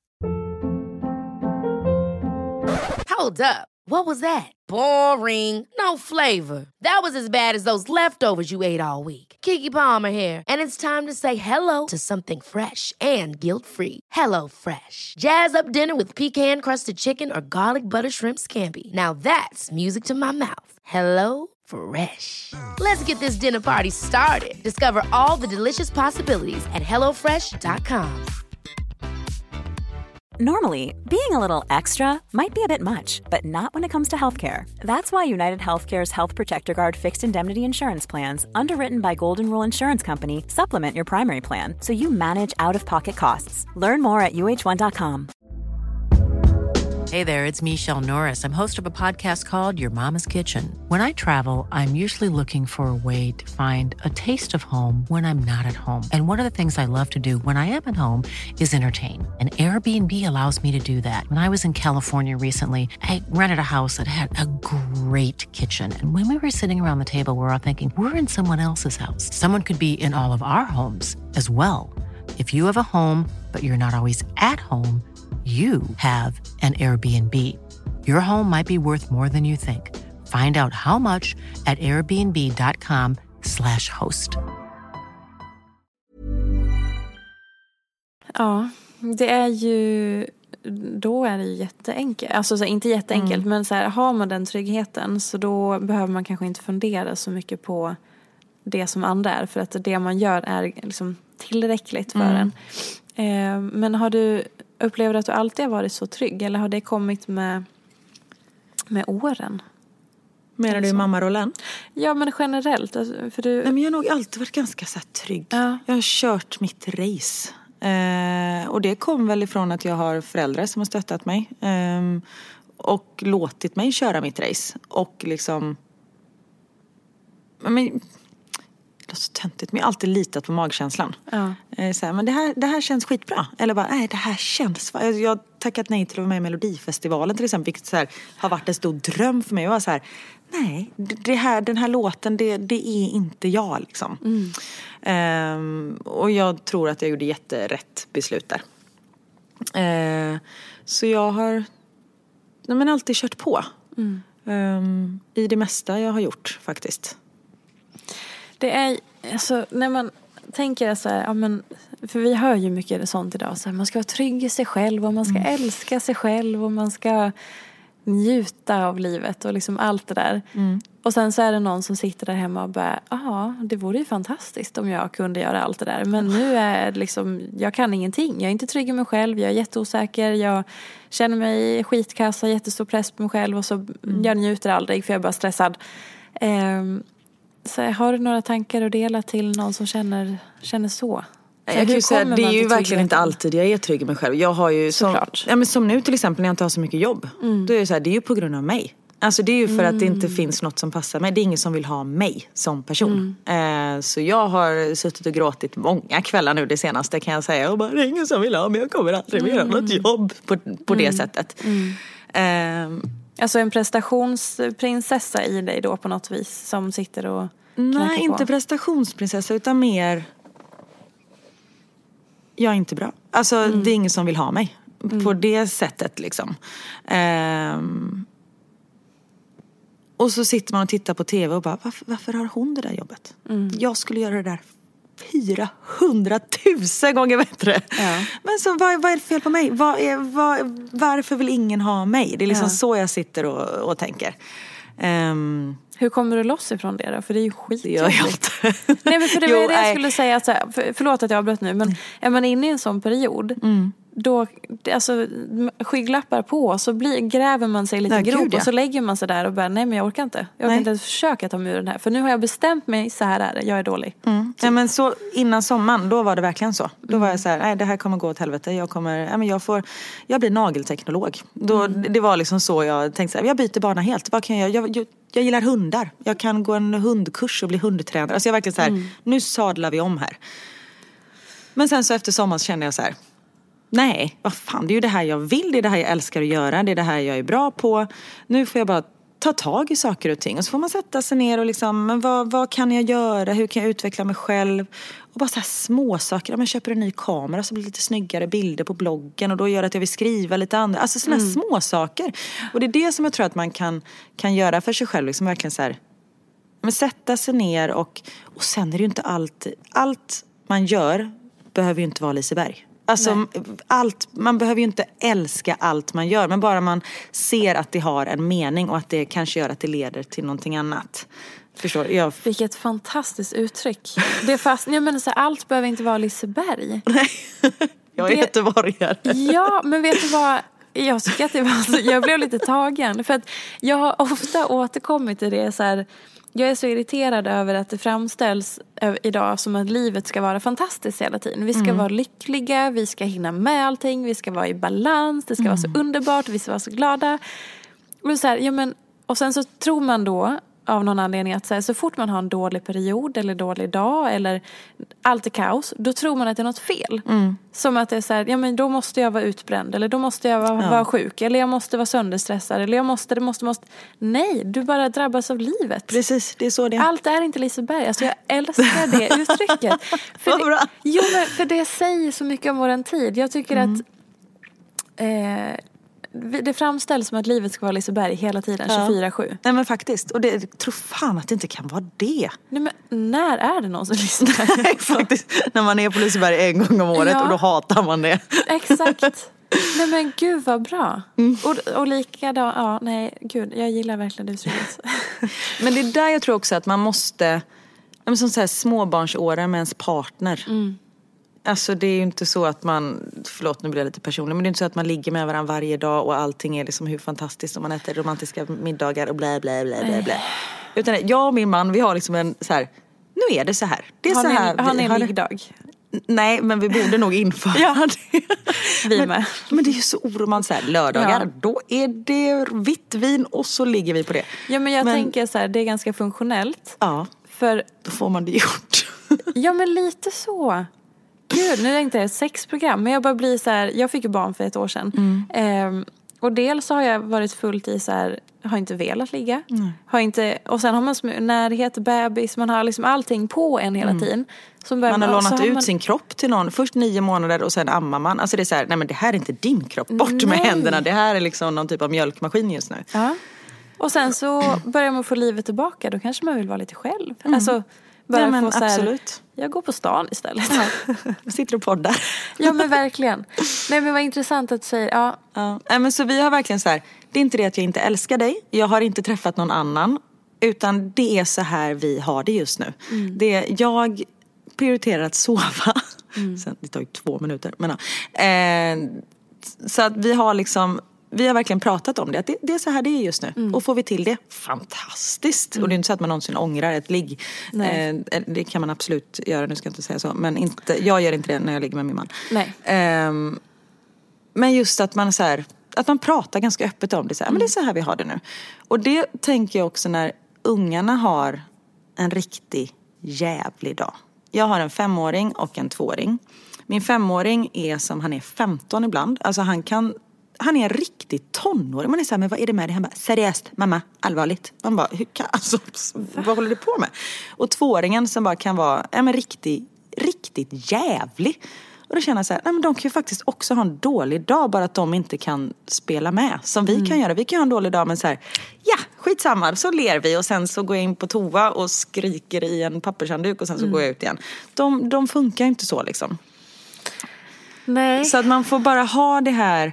Hold up. What was that? Boring. No flavor. That was as bad as those leftovers you ate all week. Keke Palmer here, and it's time to say hello to something fresh and guilt-free. Hello Fresh. Jazz up dinner with pecan-crusted chicken or garlic butter shrimp scampi. Now that's music to my mouth. Hello Fresh. Let's get this dinner party started. Discover all the delicious possibilities at hellofresh.com. Normally, being a little extra might be a bit much, but not when it comes to healthcare. That's why United Healthcare's Health Protector Guard fixed indemnity insurance plans, underwritten by Golden Rule Insurance Company, supplement your primary plan so you manage out-of-pocket costs. Learn more at uh1.com. Hey there, it's Michelle Norris. I'm host of a podcast called Your Mama's Kitchen. When I travel, I'm usually looking for a way to find a taste of home when I'm not at home. And one of the things I love to do when I am at home is entertain. And Airbnb allows me to do that. When I was in California recently, I rented a house that had a great kitchen. And when we were sitting around the table, we were all thinking, we're in someone else's house. Someone could be in all of our homes as well. If you have a home, but you're not always at home, you have an Airbnb. Your home might be worth more than you think. Find out how much at airbnb.com/host. Ja, det är ju... Då är det ju jätteenkelt. Alltså så här, inte jätteenkelt, men så här, har man den tryggheten så då behöver man kanske inte fundera så mycket på det som andra är. För att det man gör är liksom tillräckligt för en. Men upplever du att du alltid har varit så trygg? Eller har det kommit med åren? Menar du mammarollen? Ja, men generellt. Alltså, för du... Nej, men jag har nog alltid varit ganska så här trygg. Ja. Jag har kört mitt race. Och det kom väl ifrån att jag har föräldrar som har stöttat mig. Och låtit mig köra mitt race. Och liksom... Men, det är så töntigt, men jag har alltid litat på magkänslan. Ja. Så här, men det här känns skitbra. Eller bara, nej, det här känns... Jag har tackat nej till att vara med i Melodifestivalen till exempel. Vilket så här, har varit en stor dröm för mig. Jag var så här, nej, den här låten, det är inte jag liksom. Och jag tror att jag gjorde jätterätt beslut där. Så jag har alltid kört på. I det mesta jag har gjort faktiskt. Det är, alltså, när man tänker så här, ja, men, för vi hör ju mycket sånt idag, så här, man ska vara trygg i sig själv och man ska älska sig själv och man ska njuta av livet och liksom allt det där. Och sen så är det någon som sitter där hemma och bara, det vore ju fantastiskt om jag kunde göra allt det där. Men nu är liksom, jag kan ingenting. Jag är inte trygg i mig själv, jag är jätteosäker, jag känner mig skitkass, har jättestor press på mig själv och så jag njuter aldrig för jag är bara stressad. Så har du några tankar att dela till någon som känner så? Jag kan ju säga, det är ju verkligen inte alltid jag är trygg i mig själv. Jag har ju som nu till exempel när jag inte har så mycket jobb. Då är det så här, det är ju på grund av mig. Alltså det är ju för att det inte finns något som passar mig. Det är ingen som vill ha mig som person. Så jag har suttit och gråtit många kvällar nu det senaste kan jag säga. Och bara, det är ingen som vill ha mig, jag kommer aldrig mer göra något jobb på det sättet. Alltså en prestationsprinsessa i dig då på något vis som sitter och nej, inte prestationsprinsessa utan mer jag är inte bra. Alltså det är ingen som vill ha mig på det sättet liksom. Och så sitter man och tittar på tv och bara, varför har hon det där jobbet? Jag skulle göra det där 400 000 gånger bättre. Ja. Men så vad är det fel på mig? Varför vill ingen ha mig? Det är liksom så jag sitter och tänker. Hur kommer du loss ifrån det då? För det är ju skit. Det gör jag inte. Nej, men för det var det jag skulle säga. Att, förlåt att jag avbröt nu. Men är man inne i en sån period då, alltså skygglappar på så gräver man sig lite grop och så lägger man sig där och bara, nej men jag orkar inte. Jag orkar inte ens försöka ta mig ur den här. För nu har jag bestämt mig, så här är det, jag är dålig. Ja, men så innan sommaren, då var det verkligen så. Då var jag så här, nej det här kommer gå åt helvete. Jag blir nagelteknolog. Det var liksom så jag tänkte så här, jag byter bana helt. Vad kan jag gillar hundar. Jag kan gå en hundkurs och bli hundtränare. Alltså jag verkligen så här, nu sadlar vi om här. Men sen så efter sommaren kände jag så här, nej, vad fan, det är ju det här jag vill, det är det här jag älskar att göra, det är det här jag är bra på. Nu får jag bara ta tag i saker och ting. Och så får man sätta sig ner och liksom, men vad kan jag göra? Hur kan jag utveckla mig själv? Och bara så här små saker. Om jag köper en ny kamera så blir det lite snyggare bilder på bloggen. Och då gör det att jag vill skriva lite andra. Alltså sådana små saker. Och det är det som jag tror att man kan göra för sig själv. Liksom verkligen så här, men sätta sig ner och sen är det ju inte allt man gör behöver ju inte vara Liseberg. Alltså man behöver ju inte älska allt man gör, men bara man ser att det har en mening och att det kanske gör att det leder till någonting annat. Förstår jag? Vilket fantastiskt uttryck. Det är fast, jag menar så här, allt behöver inte vara Liseberg. Nej. Jag är göteborgare. Ja, men vet du vad? Jag tycker att det var jag blev lite tagen för att jag har ofta återkommit till det så här. Jag är så irriterad över att det framställs idag som att livet ska vara fantastiskt hela tiden. Vi ska vara lyckliga, vi ska hinna med allting, vi ska vara i balans, det ska vara så underbart, vi ska vara så glada. Och, så här, och sen så tror man då av någon anledning att så fort man har en dålig period eller dålig dag eller allt är kaos, då tror man att det är något fel. Som att det är så här, ja men då måste jag vara utbränd eller då måste jag vara sjuk eller jag måste vara sönderstressad eller jag måste. Nej, du bara drabbas av livet. Precis, det är så det är. Allt är inte Liseberg. Alltså jag älskar det uttrycket. För det säger så mycket om våran tid. Jag tycker att det framställs som att livet ska vara Liseberg hela tiden, 24/7. Nej men faktiskt, och det tror fan att det inte kan vara det. Nej men när är det någon som Liseberg? Nej faktiskt, när man är på Liseberg en gång om året och då hatar man det. Exakt. Nej men gud vad bra. Och likadant, gud, jag gillar verkligen det uttrycket. Men det är där jag tror också att man måste, som så här småbarnsåren med ens partner. Alltså det är ju inte så att man, förlåt nu blir jag lite personlig, men det är inte så att man ligger med varandra varje dag och allting är liksom hur fantastiskt om man äter romantiska middagar och blä blä blä blä blä. Utan jag och min man, vi har liksom en så här, nu är det så här. Det är har så här. Har ni en liggdag? Nej, men vi borde nog införa det. Vi med. Men det är ju så oroligt så här, lördagar, då är det vitt vin och så ligger vi på det. Ja, men jag tänker så här, det är ganska funktionellt. Ja, för då får man det gjort. Ja, men lite så. Gud, nu är det inte ett sexprogram, men jag bara blir så här, jag fick ju barn för 1 år sedan. Och dels så har jag varit fullt i så här, har inte velat ligga. Har inte, och sen har man närhet, bebis, man har liksom allting på en hela tiden. Man har lånat ut sin kropp till någon. Först 9 månader och sen ammar man. Alltså det är så här, nej men det här är inte din kropp. Bort med händerna. Det här är liksom någon typ av mjölkmaskin just nu. Ja. Och sen så börjar man få livet tillbaka. Då kanske man vill vara lite själv. Alltså, ja, men få så här, absolut. Jag går på stan istället. Jag sitter och poddar. Ja men verkligen. Nej men vad intressant att säga. Ja. Men så vi har verkligen så här, det är inte det att jag inte älskar dig. Jag har inte träffat någon annan. Utan det är så här vi har det just nu. Jag prioriterar att sova. Sen, det tar ju 2 minuter. Men, så att vi har verkligen pratat om det. Att det är så här det är just nu. Och får vi till det, fantastiskt. Och det är inte så att man någonsin ångrar ett ligg. Det kan man absolut göra, nu ska jag inte säga så. Men jag gör inte det när jag ligger med min man. Nej. Men just att man så här, att man pratar ganska öppet om det. Så här, men det är så här vi har det nu. Och det tänker jag också när ungarna har en riktig jävlig dag. Jag har en 5-åring och en 2-åring. Min 5-åring är som han är 15 ibland. Alltså han är en riktig tonåring. Man är så här, men vad är det med det? Han bara, seriöst, mamma, allvarligt. Man bara, vad håller du på med? Och 2-åringen som bara kan vara riktigt jävlig. Och då känner jag så här, nej men de kan ju faktiskt också ha en dålig dag, bara att de inte kan spela med. Som vi kan göra. Vi kan ha en dålig dag, men så här, ja, skitsamma. Så ler vi och sen så går jag in på toa och skriker i en pappershandduk och sen så går jag ut igen. De funkar ju inte så liksom. Nej. Så att man får bara ha det här,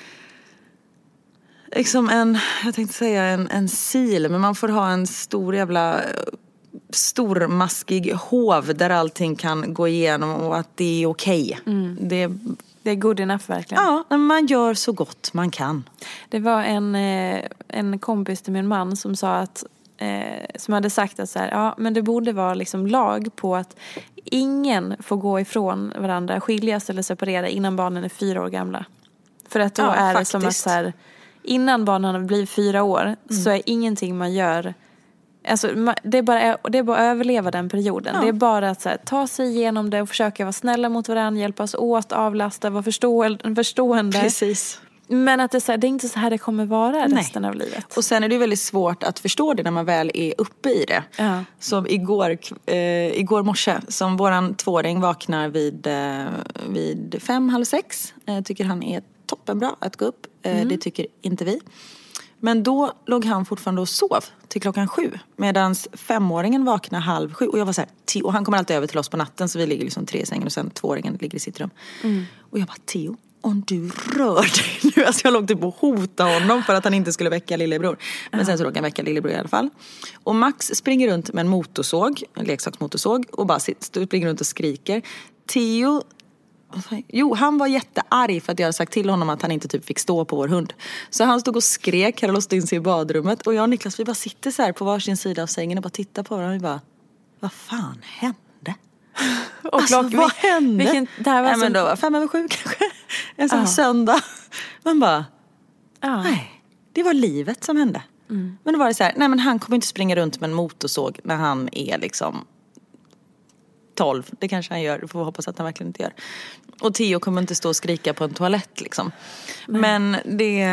liksom jag tänkte säga en sil, men man får ha en stor jävla stormaskig hov där allting kan gå igenom och att det är okej. Det är good enough verkligen. Ja, men man gör så gott man kan. Det var en kompis till min man som sa att som hade sagt att så här, ja, men det borde vara liksom lag på att ingen får gå ifrån varandra, skiljas eller separera innan barnen är 4 år gamla. För att då är det som att så här, innan barnen har blivit 4 år så är ingenting man gör, alltså det är bara att överleva den perioden. Det är bara att så här, ta sig igenom det och försöka vara snälla mot varandra, hjälpas åt, avlasta, vara förstående. Precis. Men att det är inte så här det kommer vara resten av livet. Och sen är det väldigt svårt att förstå det när man väl är uppe i det. Ja. Som igår morse, som våran 2-åring vaknar vid 5:30. Tycker han är toppenbra att gå upp. Det tycker inte vi. Men då låg han fortfarande och sov till 7:00. Medan 5-åringen vaknar 6:30. Och jag var så här, och han kommer alltid över till oss på natten. Så vi ligger liksom 3 i sängen och sen 2-åringen ligger i sitt rum. Och jag bara, Theo, om du rör dig nu. Alltså jag låg typ och hotade honom för att han inte skulle väcka lillebror. Men sen så råkade han väcka lillebror i alla fall. Och Max springer runt med en motorsåg, en leksaksmotorsåg, och bara springer runt och skriker. Theo, han var jättearg för att jag hade sagt till honom att han inte typ fick stå på vår hund. Så han stod och skrek, han låste in sig i badrummet. Och jag och Niklas, vi bara sitter så här på varsin sida av sängen och bara tittar på varandra. Och vi bara, vad fan hände? Och alltså, vad hände? Det här var men då var 5:07 kanske. En sån söndag. Man bara, nej, det var livet som hände. Men då var det så här, nej men han kommer inte springa runt med en motorsåg när han är liksom 12. Det kanske han gör, du får hoppas att han verkligen inte gör. Och Theo kommer inte stå och skrika på en toalett liksom. Men det,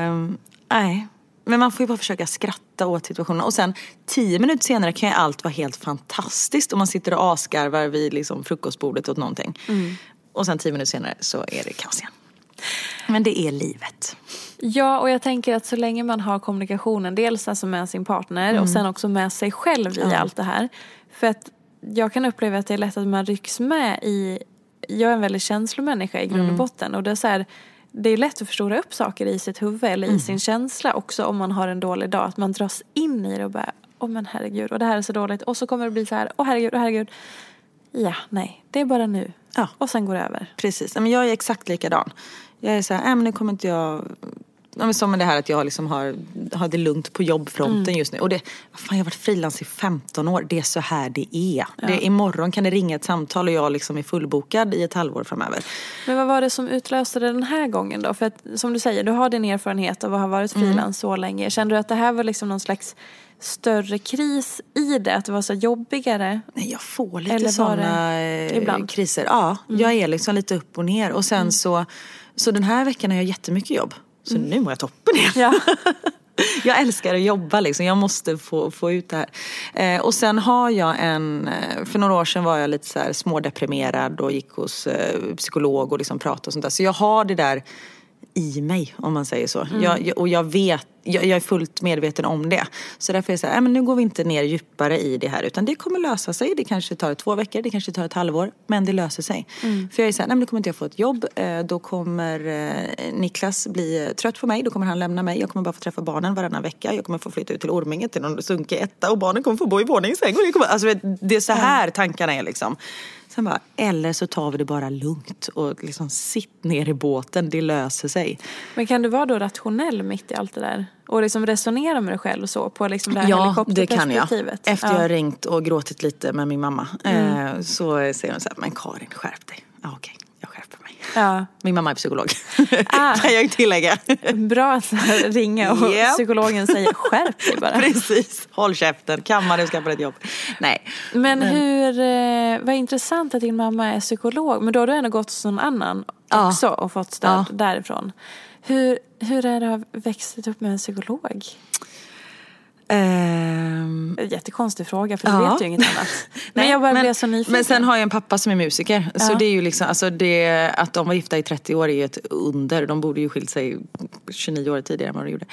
nej. Men man får ju bara försöka skratta åt situationen. Och sen 10 minuter senare kan ju allt vara helt fantastiskt. Och man sitter och asgarvar vid liksom frukostbordet åt någonting. Och sen 10 minuter senare så är det kaos igen. Men det är livet. Ja, och jag tänker att så länge man har kommunikationen, dels alltså med sin partner och sen också med sig själv i allt det här. För att jag kan uppleva att det är lätt att man rycks med i, jag är en väldigt känslomänniska i grund och botten. Och det är så här, det är lätt att förstora upp saker i sitt huvud eller i sin känsla också om man har en dålig dag. Att man dras in i det och bara, men herregud, och det här är så dåligt. Och så kommer det bli så här, herregud. Ja, nej, det är bara nu. Ja. Och sen går det över. Precis, men jag är exakt likadan. Jag är så här, men nu kommer inte jag... Som med det här att jag liksom har det lugnt på jobbfronten just nu. Och jag har varit frilans i 15 år. Det är så här det är. Ja. Imorgon kan det ringa ett samtal och jag liksom är fullbokad i ett halvår framöver. Men vad var det som utlöste det den här gången då? För att som du säger, du har din erfarenhet av att ha varit frilans så länge. Kände du att det här var liksom någon slags större kris i det? Att det var så jobbigare? Nej, jag får lite sådana kriser. Ja, jag är liksom lite upp och ner. Och sen så den här veckan har jag jättemycket jobb. Så nu mår jag toppen igen. Ja. Jag älskar att jobba liksom. Jag måste få ut det här. Och sen har jag för några år sedan var jag lite så här smådeprimerad och gick hos psykolog och liksom pratade och sånt där. Så jag har det där i mig, om man säger så. Jag vet, jag är fullt medveten om det. Så därför är jag så här, men nu går vi inte ner djupare i det här. Utan det kommer lösa sig. Det kanske tar 2 veckor, det kanske tar ett halvår. Men det löser sig. För jag är så här, nej men då kommer inte jag få ett jobb. Då kommer Niklas bli trött på mig. Då kommer han lämna mig. Jag kommer bara få träffa barnen varannan vecka. Jag kommer få flytta ut till Orminge till någon sunkig etta. Och barnen kommer få bo i våningssäng. Alltså det är så här tankarna är liksom. Sen bara, eller så tar vi det bara lugnt och liksom sitt ner i båten, det löser sig. Men kan du vara då rationell mitt i allt det där? Och liksom resonera med dig själv och så på liksom det här helikopterperspektivet? Ja, det kan jag. Efter jag har ringt och gråtit lite med min mamma så säger hon så här, men Karin, skärp dig. Ja, okej. Jag skärper mig. Ja. Min mamma är psykolog. Kan jag tillägga. Bra att ringa och psykologen säger skärp dig bara. Precis. Håll käften. Kammar du ska på ett jobb. Nej. Men vad intressant att din mamma är psykolog. Men då har du ändå gått hos någon annan också och fått stöd därifrån. Hur är det att ha växt upp med en psykolog? Jättekonstig fråga, för du vet ju inget annat. Men jag bara blev så nyfiken. Men sen har jag en pappa som är musiker. Så det är ju liksom, alltså det, att de var gifta i 30 år är ju ett under. De borde ju skilt sig 29 år tidigare än vad de gjorde.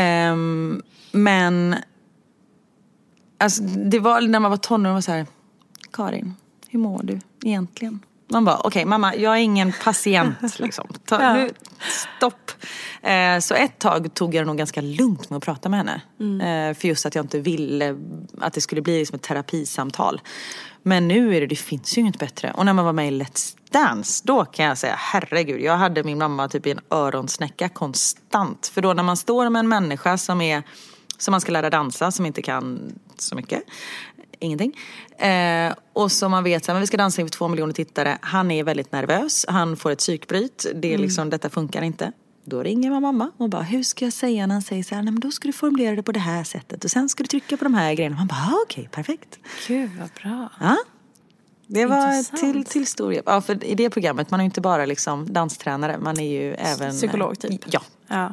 Men alltså, det var när man var tonåring var så här, Karin, hur mår du egentligen? Man bara, okej, mamma, jag är ingen patient liksom. Nu, stopp. Så ett tag tog jag det nog ganska lugnt med att prata med henne. För just att jag inte ville att det skulle bli liksom ett terapisamtal. Men nu är det finns ju inget bättre. Och när man var med i Let's Dance, då kan jag säga, herregud, jag hade min mamma typ i en öronsnäcka konstant. För då när man står med en människa som man ska lära dansa, som inte kan så mycket, ingenting. Och som man vet, men vi ska dansa inför 2 miljoner tittare. Han är väldigt nervös. Han får ett psykbryt. Det är liksom, detta funkar inte. Då ringer man mamma och bara, hur ska jag säga när han säger så här? Nej, men då ska du formulera det på det här sättet. Och sen ska du trycka på de här grejerna. Man bara, okej, perfekt. Gud, vad bra. Ja. Det var till stor hjälp. Ja, för i det programmet, man är ju inte bara liksom danstränare. Man är ju även... psykolog typ. Ja.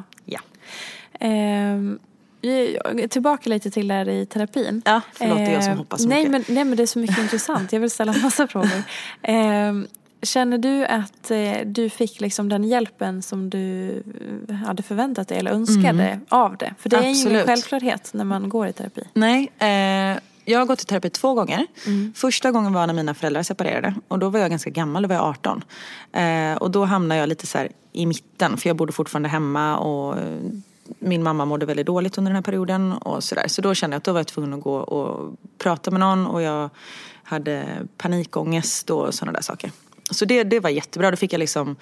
Tillbaka lite till där i terapin. Ja, förlåt, det är jag som hoppas så mycket. Nej, men det är så mycket intressant. Jag vill ställa en massa frågor. Känner du att du fick liksom den hjälpen som du hade förväntat dig eller önskade av det? För det är ju ingen självklarhet när man går i terapi. Nej, jag har gått i terapi 2 gånger. Första gången var när mina föräldrar separerade. Och då var jag ganska gammal, då var jag 18. Och då hamnade jag lite så här i mitten. För jag bodde fortfarande hemma och... Min mamma mådde väldigt dåligt under den här perioden och sådär. Så då kände jag att då var jag tvungen att gå och prata med någon. Och jag hade panikångest och sådana där saker. Så det var jättebra. Då fick jag liksom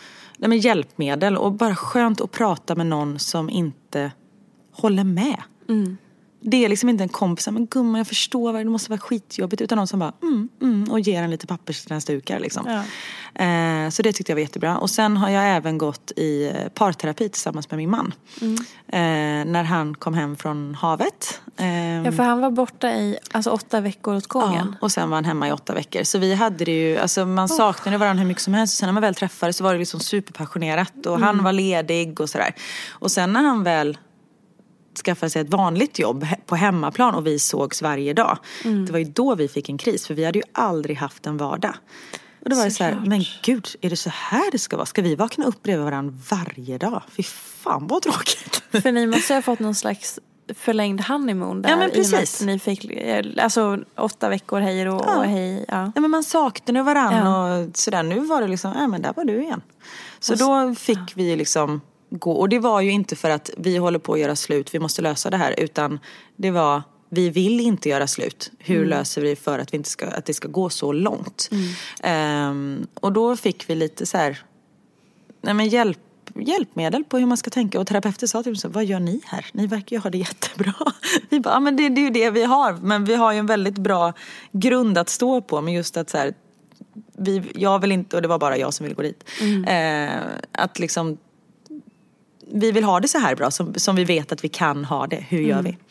hjälpmedel. Och bara skönt att prata med någon som inte håller med. Det är liksom inte en kompis, men gumman jag förstår det måste vara skitjobbigt, utan någon som bara och ger en lite pappersdukar liksom. Ja. Så det tyckte jag var jättebra. Och sen har jag även gått i parterapi tillsammans med min man. När han kom hem från havet. Ja, för han var borta i 8 veckor åt gången. Ja, och sen var han hemma i 8 veckor. Så vi hade det ju, alltså man saknade varandra hur mycket som helst. Sen när man väl träffade så var det liksom superpassionerat. Och han var ledig och sådär. Och sen när han väl skaffade sig ett vanligt jobb på hemmaplan och vi sågs varje dag. Det var ju då vi fick en kris. För vi hade ju aldrig haft en vardag. Och då var det så här, men gud, är det så här det ska vara? Ska vi vakna upp bredvid varandra varje dag? Fy fan vad tråkigt. För ni måste ha fått någon slags förlängd honeymoon där. Ja, men precis. Ni fick 8 veckor hej och hej. Ja. Ja, men man saknade varandra och sådär. Nu var det liksom, men där var du igen. Så då fick vi liksom gå. Och det var ju inte för att vi håller på att göra slut, vi måste lösa det här. Utan det var, vi vill inte göra slut. Hur löser vi för att, att det ska gå så långt? Och då fick vi lite så här, hjälpmedel på hur man ska tänka. Och terapeuten sa till mig så, vad gör ni här? Ni verkar ju ha det jättebra. Vi bara, men det är ju det vi har. Men vi har ju en väldigt bra grund att stå på. Men just att så här, jag vill inte, och det var bara jag som ville gå dit. Att liksom, vi vill ha det så här bra som vi vet att vi kan ha det. Hur gör vi?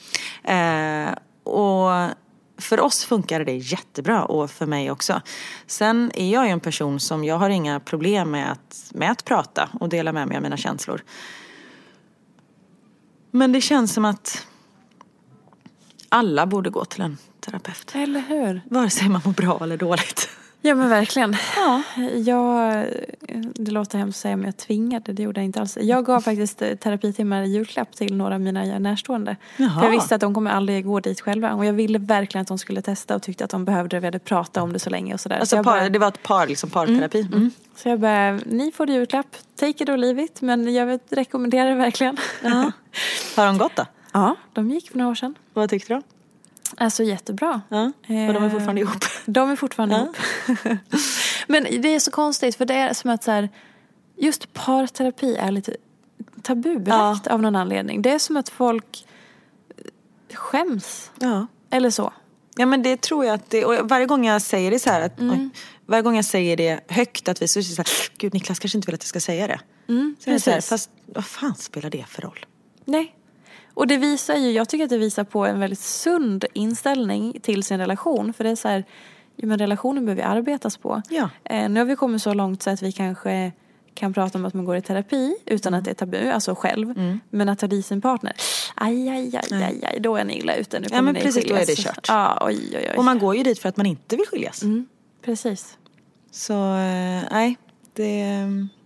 Och för oss funkar det jättebra och för mig också. Sen är jag ju en person som, jag har inga problem med att prata och dela med mig av mina känslor. Men det känns som att alla borde gå till en terapeut. Eller hur? Vare sig man mår bra eller dåligt. Ja, men verkligen. Ja. Det låter hemskt att säga, men jag tvingade. Det gjorde jag inte alls. Jag gav faktiskt terapitimmar i julklapp till några av mina närstående. För jag visste att de kommer aldrig gå dit själva. Och jag ville verkligen att de skulle testa och tyckte att de behövde. Vi hade pratat om det så länge och sådär. Alltså så det var ett par, liksom parterapi. Så jag bara, ni får det julklapp. Take it or leave it. Men jag rekommenderar det verkligen. Ja. Har de gått då? Ja, de gick för några år sedan. Vad tyckte du? Alltså jättebra. Ja, och de är fortfarande ihop. De är fortfarande ihop. Men det är så konstigt, för det är som att så här, just parterapi är lite tabubelagt av någon anledning. Det är som att folk skäms. Ja. Eller så. Ja, men det tror jag att det, och varje gång jag säger det så här att, varje gång jag säger det högt att vi så här, gud, Niklas kanske inte vill att jag ska säga det. Så är det så här, fast vad fan spelar det för roll? Nej. Och det visar ju, jag tycker att det visar på en väldigt sund inställning till sin relation. För det är så här, men relationen behöver arbetas på. Ja. Nu har vi kommit så långt så att vi kanske kan prata om att man går i terapi utan att det är tabu, alltså själv. Men att ta dit sin partner, aj, då är ni illa ute. Nu kommer men ni precis, skiljas. då är det kört. Oj. Och man går ju dit för att man inte vill skiljas. Precis. Så, nej, det...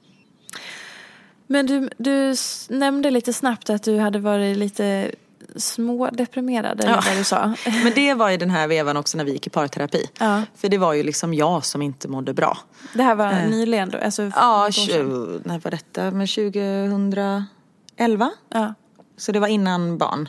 Men du nämnde lite snabbt att du hade varit lite smådeprimerad, eller vad du sa. Men det var ju den här vevan också när vi gick i parterapi. Ja. För det var ju liksom jag som inte mådde bra. Det här var nyligen då? Alltså när var detta? Men 2011? Ja. Så det var innan barn.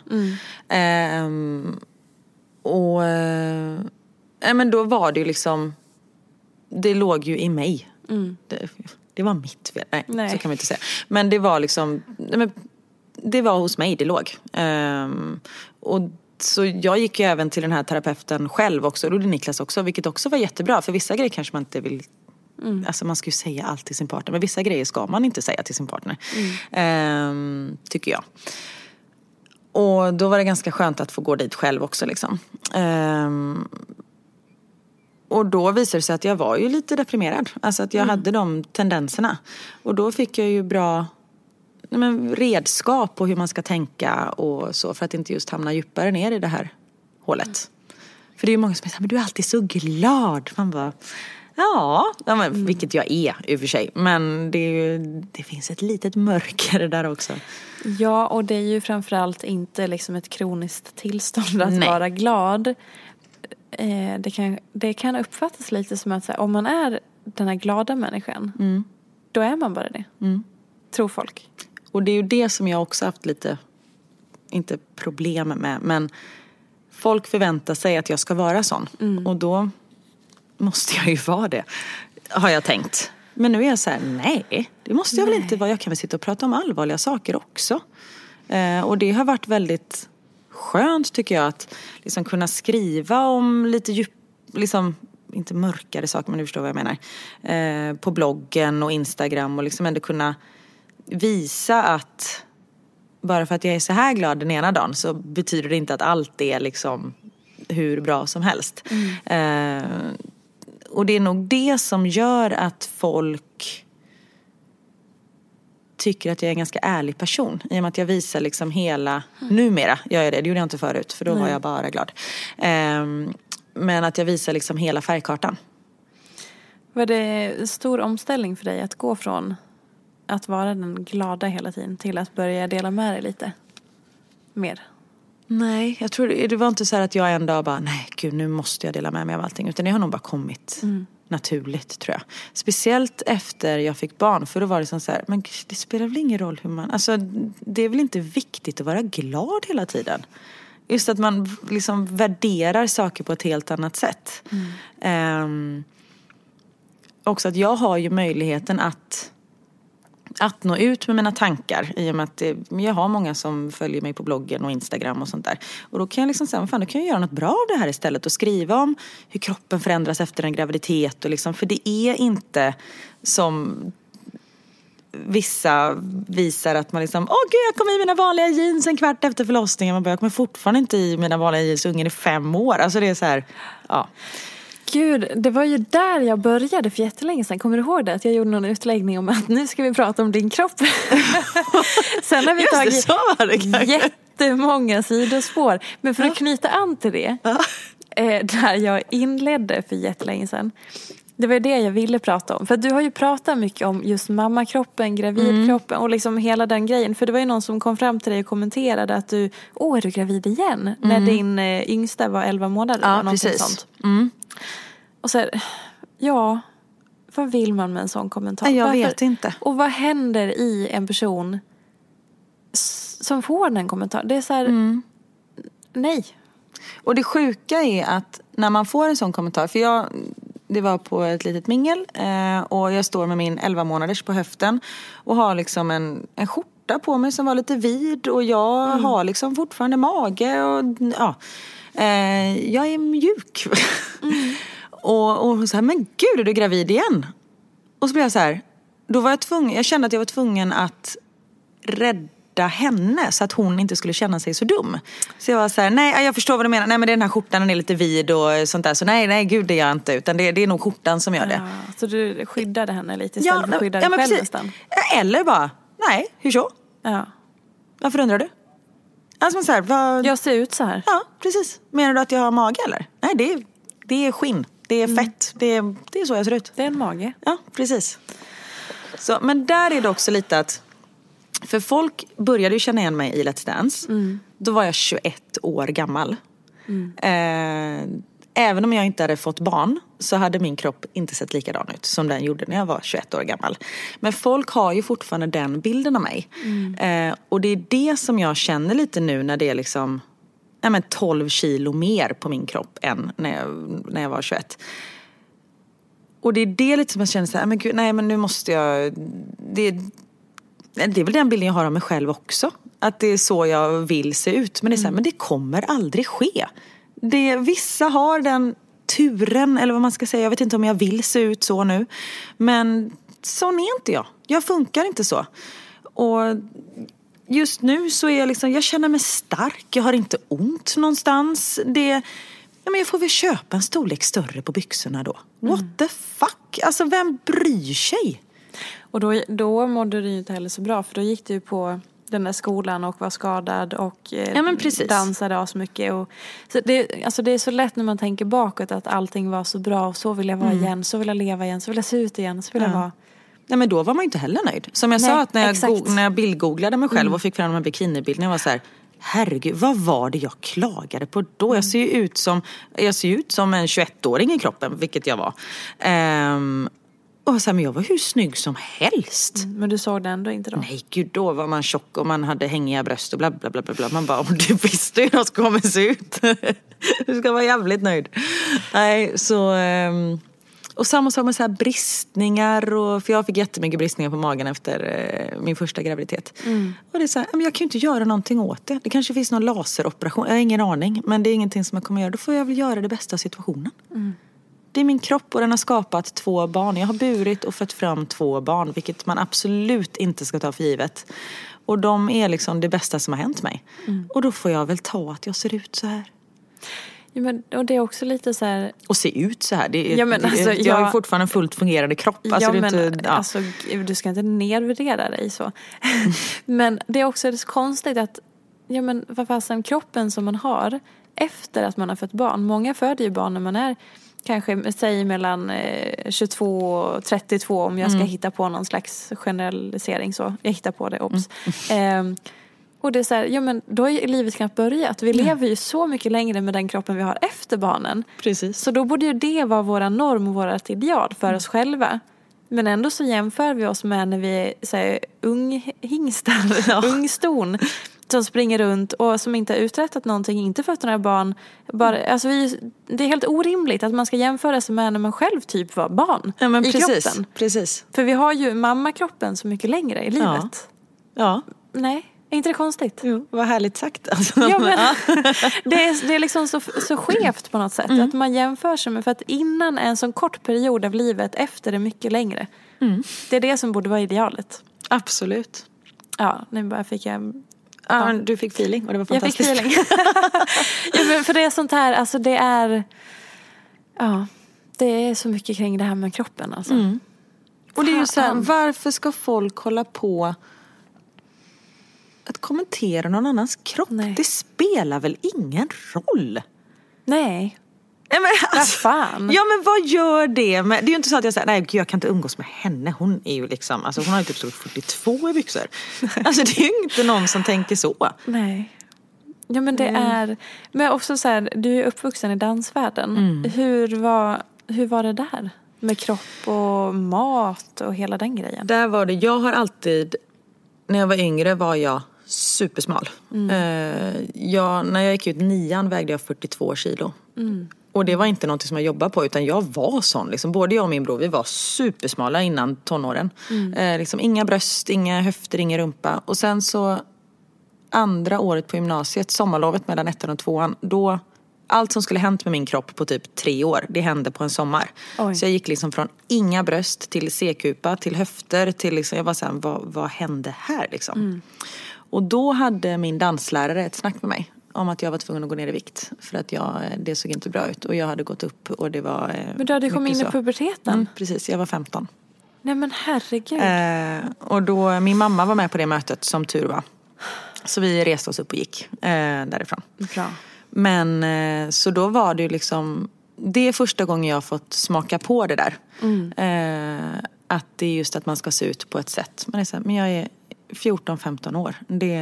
Men då var det ju liksom, det låg ju i mig. Det var mitt fel. Nej, så kan man inte säga. Men det var liksom, det var hos mig det låg. Och så jag gick ju även till den här terapeuten själv också. Och då gjorde Niklas också, vilket också var jättebra. För vissa grejer kanske man inte vill, alltså man ska ju säga allt till sin partner. Men vissa grejer ska man inte säga till sin partner. Tycker jag. Och då var det ganska skönt att få gå dit själv också liksom. Och då visade det sig att jag var ju lite deprimerad. Alltså att jag hade de tendenserna. Och då fick jag ju bra redskap på hur man ska tänka och så. För att inte just hamna djupare ner i det här hålet. För det är ju många som säger, men du är alltid så glad. Man bara, vilket jag är i och för sig. Men det finns ett litet mörker där också. Ja, och det är ju framförallt inte liksom ett kroniskt tillstånd att vara glad. Det kan uppfattas lite som att så här, om man är den här glada människan, då är man bara det. Tror folk. Och det är ju det som jag också haft lite, inte problem med, men folk förväntar sig att jag ska vara sån. Och då måste jag ju vara det, har jag tänkt. Men nu är jag så här, nej, det måste jag väl inte vara. Jag kan väl sitta och prata om allvarliga saker också. Och det har varit väldigt skönt tycker jag att liksom kunna skriva om lite liksom inte mörkare saker, men du förstår vad jag menar. På bloggen och Instagram och liksom ändå kunna visa att bara för att jag är så här glad den ena dagen så betyder det inte att allt är liksom hur bra som helst. Och det är nog det som gör att folk tycker att jag är en ganska ärlig person. I och med att jag visar liksom hela... Numera gör jag det. Det gjorde jag inte förut. För då var jag bara glad. Men att jag visar liksom hela färgkartan. Var det stor omställning för dig att gå från att vara den glada hela tiden till att börja dela med dig lite mer? Nej, jag tror det var inte så här att jag en dag bara, nej gud nu måste jag dela med mig av allting. Utan det har nog bara kommit naturligt tror jag. Speciellt efter jag fick barn, för då var det så här, men det spelar väl ingen roll hur man, alltså det är väl inte viktigt att vara glad hela tiden. Just att man liksom värderar saker på ett helt annat sätt. Också att jag har ju möjligheten att nå ut med mina tankar i och med att jag har många som följer mig på bloggen och Instagram och sånt där. Och då kan jag liksom säga, fan, då kan jag göra något bra av det här istället och skriva om hur kroppen förändras efter en graviditet och liksom, för det är inte som vissa visar att man liksom, gud jag kom i mina vanliga jeans en kvart efter förlossningen, man bara, jag kommer fortfarande inte i mina vanliga jeans, ungen är 5 år, alltså det är så här, ja. Gud, det var ju där jag började för jättelänge sedan. Kommer du ihåg det? Att jag gjorde någon utläggning om att nu ska vi prata om din kropp. Sen har vi tagit jättemånga sidospår. Men för att knyta an till det, där jag inledde för jättelänge sedan. Det var det jag ville prata om. För du har ju pratat mycket om just mammakroppen, gravidkroppen och liksom hela den grejen. För det var ju någon som kom fram till dig och kommenterade att du, är du gravid igen? När din yngsta var 11 månader. Ja, precis. Sånt. Och så här, vad vill man med en sån kommentar? Jag vet inte. Och vad händer i en person som får den kommentaren? Det är så här, nej. Och det sjuka är att när man får en sån kommentar, för det var på ett litet mingel och jag står med min 11 månaders på höften och har liksom en skjorta på mig som var lite vid och jag har liksom fortfarande mage och jag är mjuk. Och så här, men gud, är du gravid igen? Och så blev jag så här, då var jag kände att jag var tvungen att rädda henne så att hon inte skulle känna sig så dum. Så jag var så här, nej jag förstår vad du menar. Nej men det är den här skjortan, den är lite vid och sånt där. Så nej gud det gör jag inte. Utan det är nog skjortan som gör det. Så du skyddade henne lite istället för att skydda dig själv nästan? Eller bara, nej, hur så? Ja. Varför undrar du? Alltså så här, jag ser ut så här. Ja, precis. Menar du att jag har mage eller? Nej, det är skinn. Det är fett. Det är så jag ser ut. Det är en mage. Ja, precis. Så, men där är det också lite att, för folk började ju känna igen mig i Let's Dance. Då var jag 21 år gammal. Även om jag inte hade fått barn så hade min kropp inte sett likadan ut som den gjorde när jag var 21 år gammal. Men folk har ju fortfarande den bilden av mig. Och det är det som jag känner lite nu när det är liksom 12 kilo mer på min kropp än när jag var 21. Och det är det lite som jag känner så här, men gud, nej men nu måste jag... Det är väl den bilden jag har av mig själv också. Att det är så jag vill se ut. Men det är så här, men det kommer aldrig ske. Vissa har den turen, eller vad man ska säga. Jag vet inte om jag vill se ut så nu. Men sån är inte jag. Jag funkar inte så. Och just nu så är jag liksom, jag känner mig stark. Jag har inte ont någonstans. Men jag får väl köpa en storlek större på byxorna då. What the fuck? Alltså vem bryr sig? Och då mådde du ju inte heller så bra. För då gick du på den där skolan och var skadad och dansade så mycket. Så det är så lätt när man tänker bakåt att allting var så bra. Och så vill jag vara igen, så vill jag leva igen, så vill jag se ut igen, så vill jag vara... Nej men då var man ju inte heller nöjd. Som jag sa, att när jag bildgooglade mig själv och fick fram de här bikinibilderna, jag var så här, herregud, vad var det jag klagade på då? Jag ser ju ut som en 21-åring i kroppen, vilket jag var. Och så här, men jag var hur snygg som helst. Men du såg det ändå inte då? Nej gud, då var man tjock och man hade hängiga bröst och bla bla bla bla. Man bara, om du visste hur jag kommer se ut. Du ska vara jävligt nöjd. Nej, så... Och samma sak med så här bristningar. För jag fick jättemycket bristningar på magen efter min första graviditet. Och det är så här, men jag kan ju inte göra någonting åt det. Det kanske finns någon laseroperation, jag har ingen aning. Men det är ingenting som jag kommer göra. Då får jag väl göra det bästa av situationen. Det är min kropp och den har skapat 2 barn. Jag har burit och fött fram 2 barn. Vilket man absolut inte ska ta för givet. Och de är liksom det bästa som har hänt mig. Och då får jag väl ta att jag ser ut så här. Ja, men, och det är också lite så här... Och se ut så här. Alltså, jag har ju fortfarande en fullt fungerande kropp. Alltså, alltså, du ska inte nedvärdera dig så. Men det är också så konstigt att vad fasen, kroppen som man har efter att man har fått barn. Många föder ju barn när man är kanske, säg mellan 22 och 32 om jag ska hitta på någon slags generalisering så. Jag hittar på det, obs. Och det är så här, då är livet knappt börjat. Vi lever ju så mycket längre med den kroppen vi har efter barnen. Precis. Så då borde ju det vara våra norm och vårt ideal för oss själva. Men ändå så jämför vi oss med när vi är så här, unghingstar, ungston som springer runt och som inte har uträttat någonting, inte fått några barn. Alltså det är helt orimligt att man ska jämföra sig med när man själv typ var barn i kroppen. Precis. För vi har ju mammakroppen så mycket längre i livet. Ja. Nej. Är inte det konstigt? Jo, vad härligt sagt. Alltså. Ja, men, det är liksom så skevt på något sätt. Att man jämför sig med, för att innan en sån kort period av livet, efter är mycket längre. Det är det som borde vara idealet. Absolut. Ja, nu bara fick jag... Ja, du fick feeling och det var fantastiskt. Jag fick feeling. För det är sånt här, alltså det är... Ja, det är så mycket kring det här med kroppen alltså. Och det är ju så här, varför ska folk hålla på att kommentera någon annans kropp? Nej. Det spelar väl ingen roll? Nej. Men alltså, fan. Ja, men vad gör det? Men det är ju inte så att jag säger, nej jag kan inte umgås med henne. Hon är ju liksom, alltså hon har ju typ så 42 i byxor. Alltså det är ju inte någon som tänker så. Nej. Ja, men det är, men också så här, du är uppvuxen i dansvärlden. Hur var det där? Med kropp och mat och hela den grejen. Där var det, jag har alltid, när jag var yngre var jag supersmal. När jag gick ut 9 vägde jag 42 kilo. Och det var inte något som jag jobbade på, utan jag var sån. Liksom, både jag och min bror, vi var supersmala innan tonåren. Liksom, inga bröst, inga höfter, inga rumpa. Och sen så andra året på gymnasiet, sommarlovet mellan 1:an och 2:an, då allt som skulle hänt med min kropp på typ 3 år, det hände på en sommar. Oj. Så jag gick liksom från inga bröst till C-kupa, till höfter, till liksom, jag var såhär, vad hände här liksom? Och då hade min danslärare ett snack med mig om att jag var tvungen att gå ner i vikt. För att det såg inte bra ut. Och jag hade gått upp och det var... Men du hade kommit in i puberteten? Precis, jag var 15. Nej men herregud. Och då, min mamma var med på det mötet, som tur var. Så vi reste oss upp och gick därifrån. Bra. Men så då var det ju liksom... Det är första gången jag har fått smaka på det där. Att det är just att man ska se ut på ett sätt. Man är så här, men jag är 14-15 år.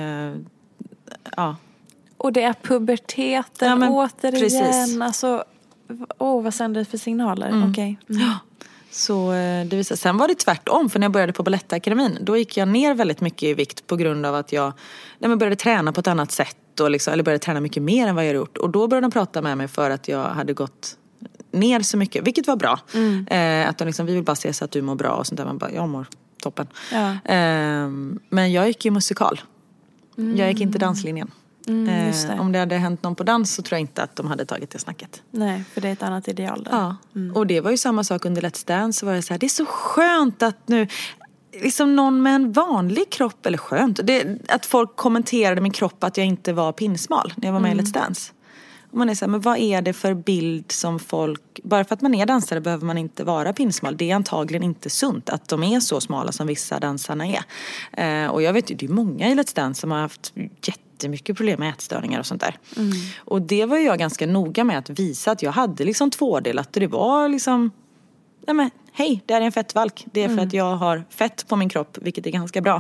Ja. Och det är puberteten återigen. Precis. Alltså, vad sänder det för signaler? Okej. Ja. Så det visade. Sen var det tvärtom, för när jag började på Balettakademin, då gick jag ner väldigt mycket i vikt på grund av att jag började träna på ett annat sätt och liksom, eller började träna mycket mer än vad jag hade gjort. Och då började de prata med mig för att jag hade gått ner så mycket, vilket var bra. Att de liksom, vi vill bara se så att du mår bra och sånt där. Man bara, jag mår toppen. Ja. Men jag gick ju musikal. Jag gick inte danslinjen. Om det hade hänt någon på dans så tror jag inte att de hade tagit det snacket. Nej, för det är ett annat ideal där. Ja, och det var ju samma sak under Let's Dance. Så var jag så här, det är så skönt att nu liksom någon med en vanlig kropp, eller skönt, att folk kommenterade min kropp att jag inte var pinsmal när jag var med i Let's Dance. Och man är så här, men vad är det för bild som folk, bara för att man är dansare behöver man inte vara pinsmal. Det är antagligen inte sunt att de är så smala som vissa dansarna är. Och jag vet ju, det är många i Let's Dance som har haft jättemycket problem med ätstörningar och sånt där. Och det var jag ganska noga med att visa att jag hade liksom tvådelat. Och det var liksom, nej men hej, det här är en fettvalk. Det är för att jag har fett på min kropp, vilket är ganska bra.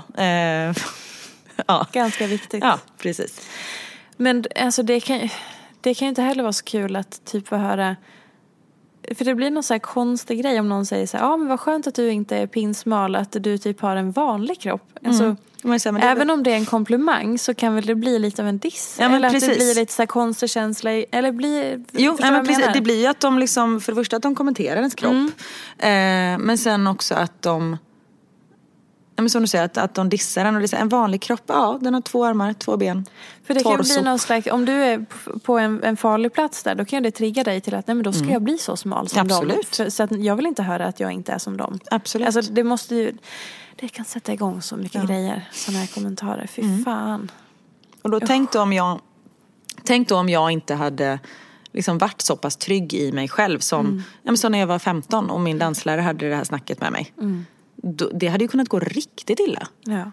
Ja. Ganska viktigt. Ja, precis. Men alltså det kan ju inte heller vara så kul att typ få höra För det blir någon så här konstig grej om någon säger så här, men vad skönt att du inte är pinsmal, att du typ har en vanlig kropp. Alltså, även om det är en komplimang så kan väl det bli lite av en diss. Eller precis. Att det blir lite så här konstig känsla. Eller blir... Jo, men precis. Det blir ju att de liksom, för det första att de kommenterar ens kropp. Men sen också att de... Men som du säger, att de dissar den. Och det är en vanlig kropp, den har 2 armar, 2 ben. För det kan bli någon slags, om du är på en farlig plats där, då kan det trigga dig till att nej, men då ska jag bli så smal som Absolut. dem. Så att jag vill inte höra att jag inte är som dem. Absolut. Alltså det måste ju, det kan sätta igång så mycket grejer, sådana här kommentarer. Fy fan. Och då tänkte om jag inte hade liksom varit så pass trygg i mig själv som, som när jag var 15 och min danslärare hade det här snacket med mig. Det hade ju kunnat gå riktigt illa. Ja.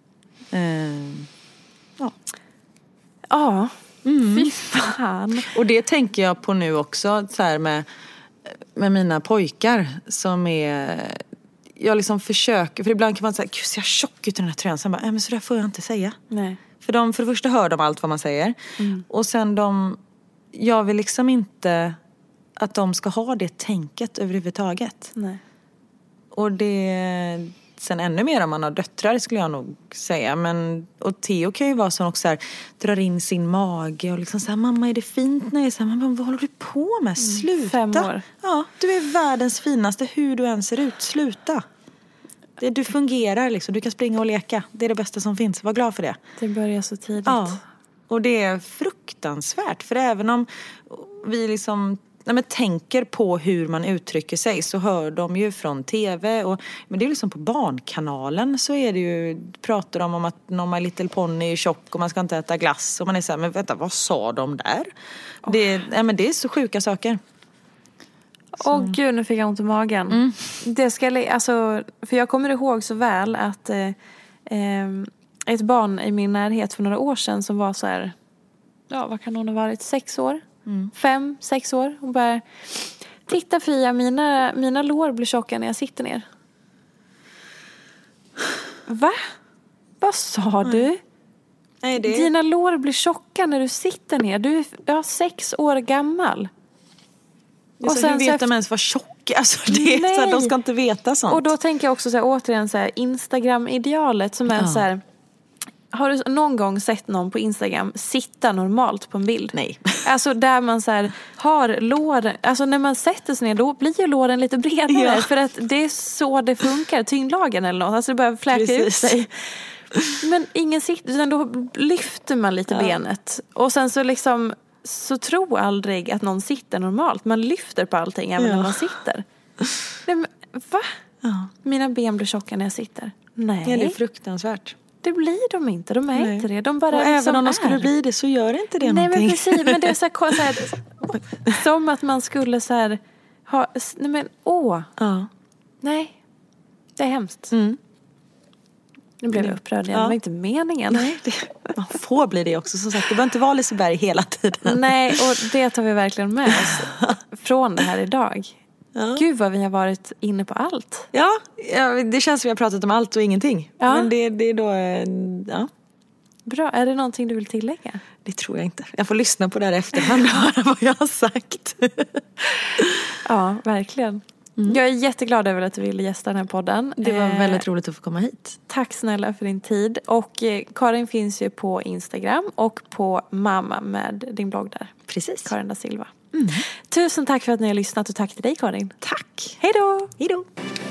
Fy fan. Och det tänker jag på nu också så här med mina pojkar som är... Jag liksom försöker, för ibland kan man säga, gud ser jag tjock ut i den här tröjan? Sen bara, men så där får jag inte säga. Nej. För det första hör de allt vad man säger. Och sen jag vill liksom inte att de ska ha det tänket överhuvudtaget. Nej. Och det... Sen ännu mer om man har döttrar skulle jag nog säga. Och Theo kan ju vara sån också så här, drar in sin mage och liksom så här, mamma är det fint när jag är så här, mamma vad håller du på med? Sluta. 5 år. Ja, du är världens finaste hur du än ser ut. Sluta. Du fungerar liksom, du kan springa och leka. Det är det bästa som finns, var glad för det. Det börjar så tidigt. Ja, och det är fruktansvärt. För även om vi liksom... tänker på hur man uttrycker sig så hör de ju från tv men det är liksom på Barnkanalen så är det ju, pratar de om att någon My Little Pony är tjock och man ska inte äta glass och man är så här, men vänta, vad sa de där? Det är så sjuka saker. Gud, nu fick jag ont i magen. Det ska, alltså, för jag kommer ihåg så väl att ett barn i min närhet för några år sedan som var så här, vad kan hon ha varit, 6 år? 5-6 år. Hon bara, titta Fia, mina lår blir tjocka när jag sitter ner. Va? Vad sa du? Nej, Dina lår blir tjocka när du sitter ner. Du är 6 år gammal. Och sen hur vet de ens vad tjock? Alltså det är så här, de ska inte veta sånt. Och då tänker jag också så här, återigen så här, Instagram-idealet som är så här. Har du någon gång sett någon på Instagram sitta normalt på en bild? Nej. Alltså där man så här har lår, alltså när man sätter sig ner då blir ju låren lite bredare för att det är så det funkar, tyngdlagen eller något, alltså det börjar fläka ut sig. Men ingen sitter, utan då lyfter man lite benet och sen så liksom så tro aldrig att någon sitter normalt, man lyfter på allting även när man sitter. Nej, men, va? Ja. Mina ben blir tjocka när jag sitter. Nej. Ja, det är fruktansvärt. Det blir de inte, de är inte det. De bara och liksom även om de skulle bli det så gör inte det någonting. Nej men precis, men det är så här som att man skulle så här ha, nej men nej, det är hemskt. Nu blev jag upprörd igen, det var inte meningen. Nej, man får bli det också, som sagt, det behöver inte vara Liseberg hela tiden. Nej, och det tar vi verkligen med oss från det här idag. Ja. Gud vad vi har varit inne på allt. Ja, det känns som vi har pratat om allt och ingenting. Ja. Men det är då, Bra, är det någonting du vill tillägga? Det tror jag inte. Jag får lyssna på det här efterhand och höra vad jag har sagt. Ja, verkligen. Jag är jätteglad över att du ville gästa den här podden. Det var väldigt roligt att få komma hit. Tack snälla för din tid. Och Karin finns ju på Instagram och på Mamma med din blogg där. Precis. Karin da Silva. Tusen tack för att ni har lyssnat och tack till dig Karin. Tack. Hej då. Hej då.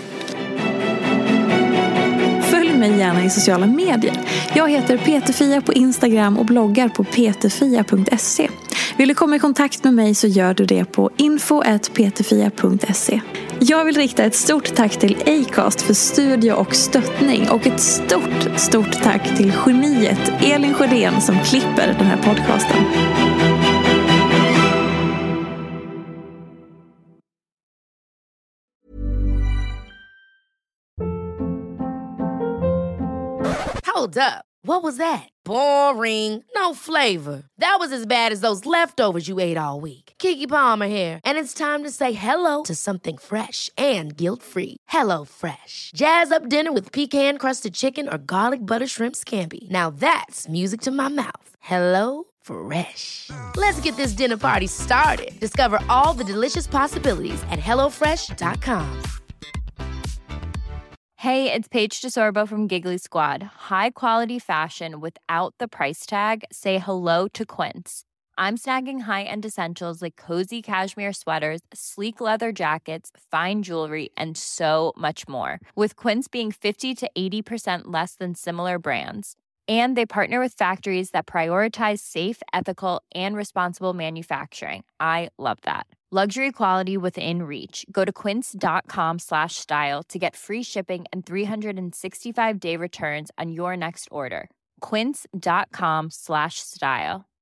Följ mig gärna i sociala medier. Jag heter Peterfia på Instagram och bloggar på peterfia.se. Vill du komma i kontakt med mig så gör du det på info@peterfia.se. Jag vill rikta ett stort tack till Acast för studio och stöttning och ett stort tack till geniet Elin Sjödén som klipper den här podcasten. Hold up. What was that? Boring. No flavor. That was as bad as those leftovers you ate all week. Keke Palmer here, and it's time to say hello to something fresh and guilt-free. Hello Fresh. Jazz up dinner with pecan-crusted chicken or garlic butter shrimp scampi. Now that's music to my mouth. Hello Fresh. Let's get this dinner party started. Discover all the delicious possibilities at HelloFresh.com. Hey, it's Paige DeSorbo from Giggly Squad. High quality fashion without the price tag. Say hello to Quince. I'm snagging high-end essentials like cozy cashmere sweaters, sleek leather jackets, fine jewelry, and so much more. With Quince being 50 to 80% less than similar brands. And they partner with factories that prioritize safe, ethical, and responsible manufacturing. I love that. Luxury quality within reach. Go to quince.com/style to get free shipping and 365-day returns on your next order. Quince.com/style.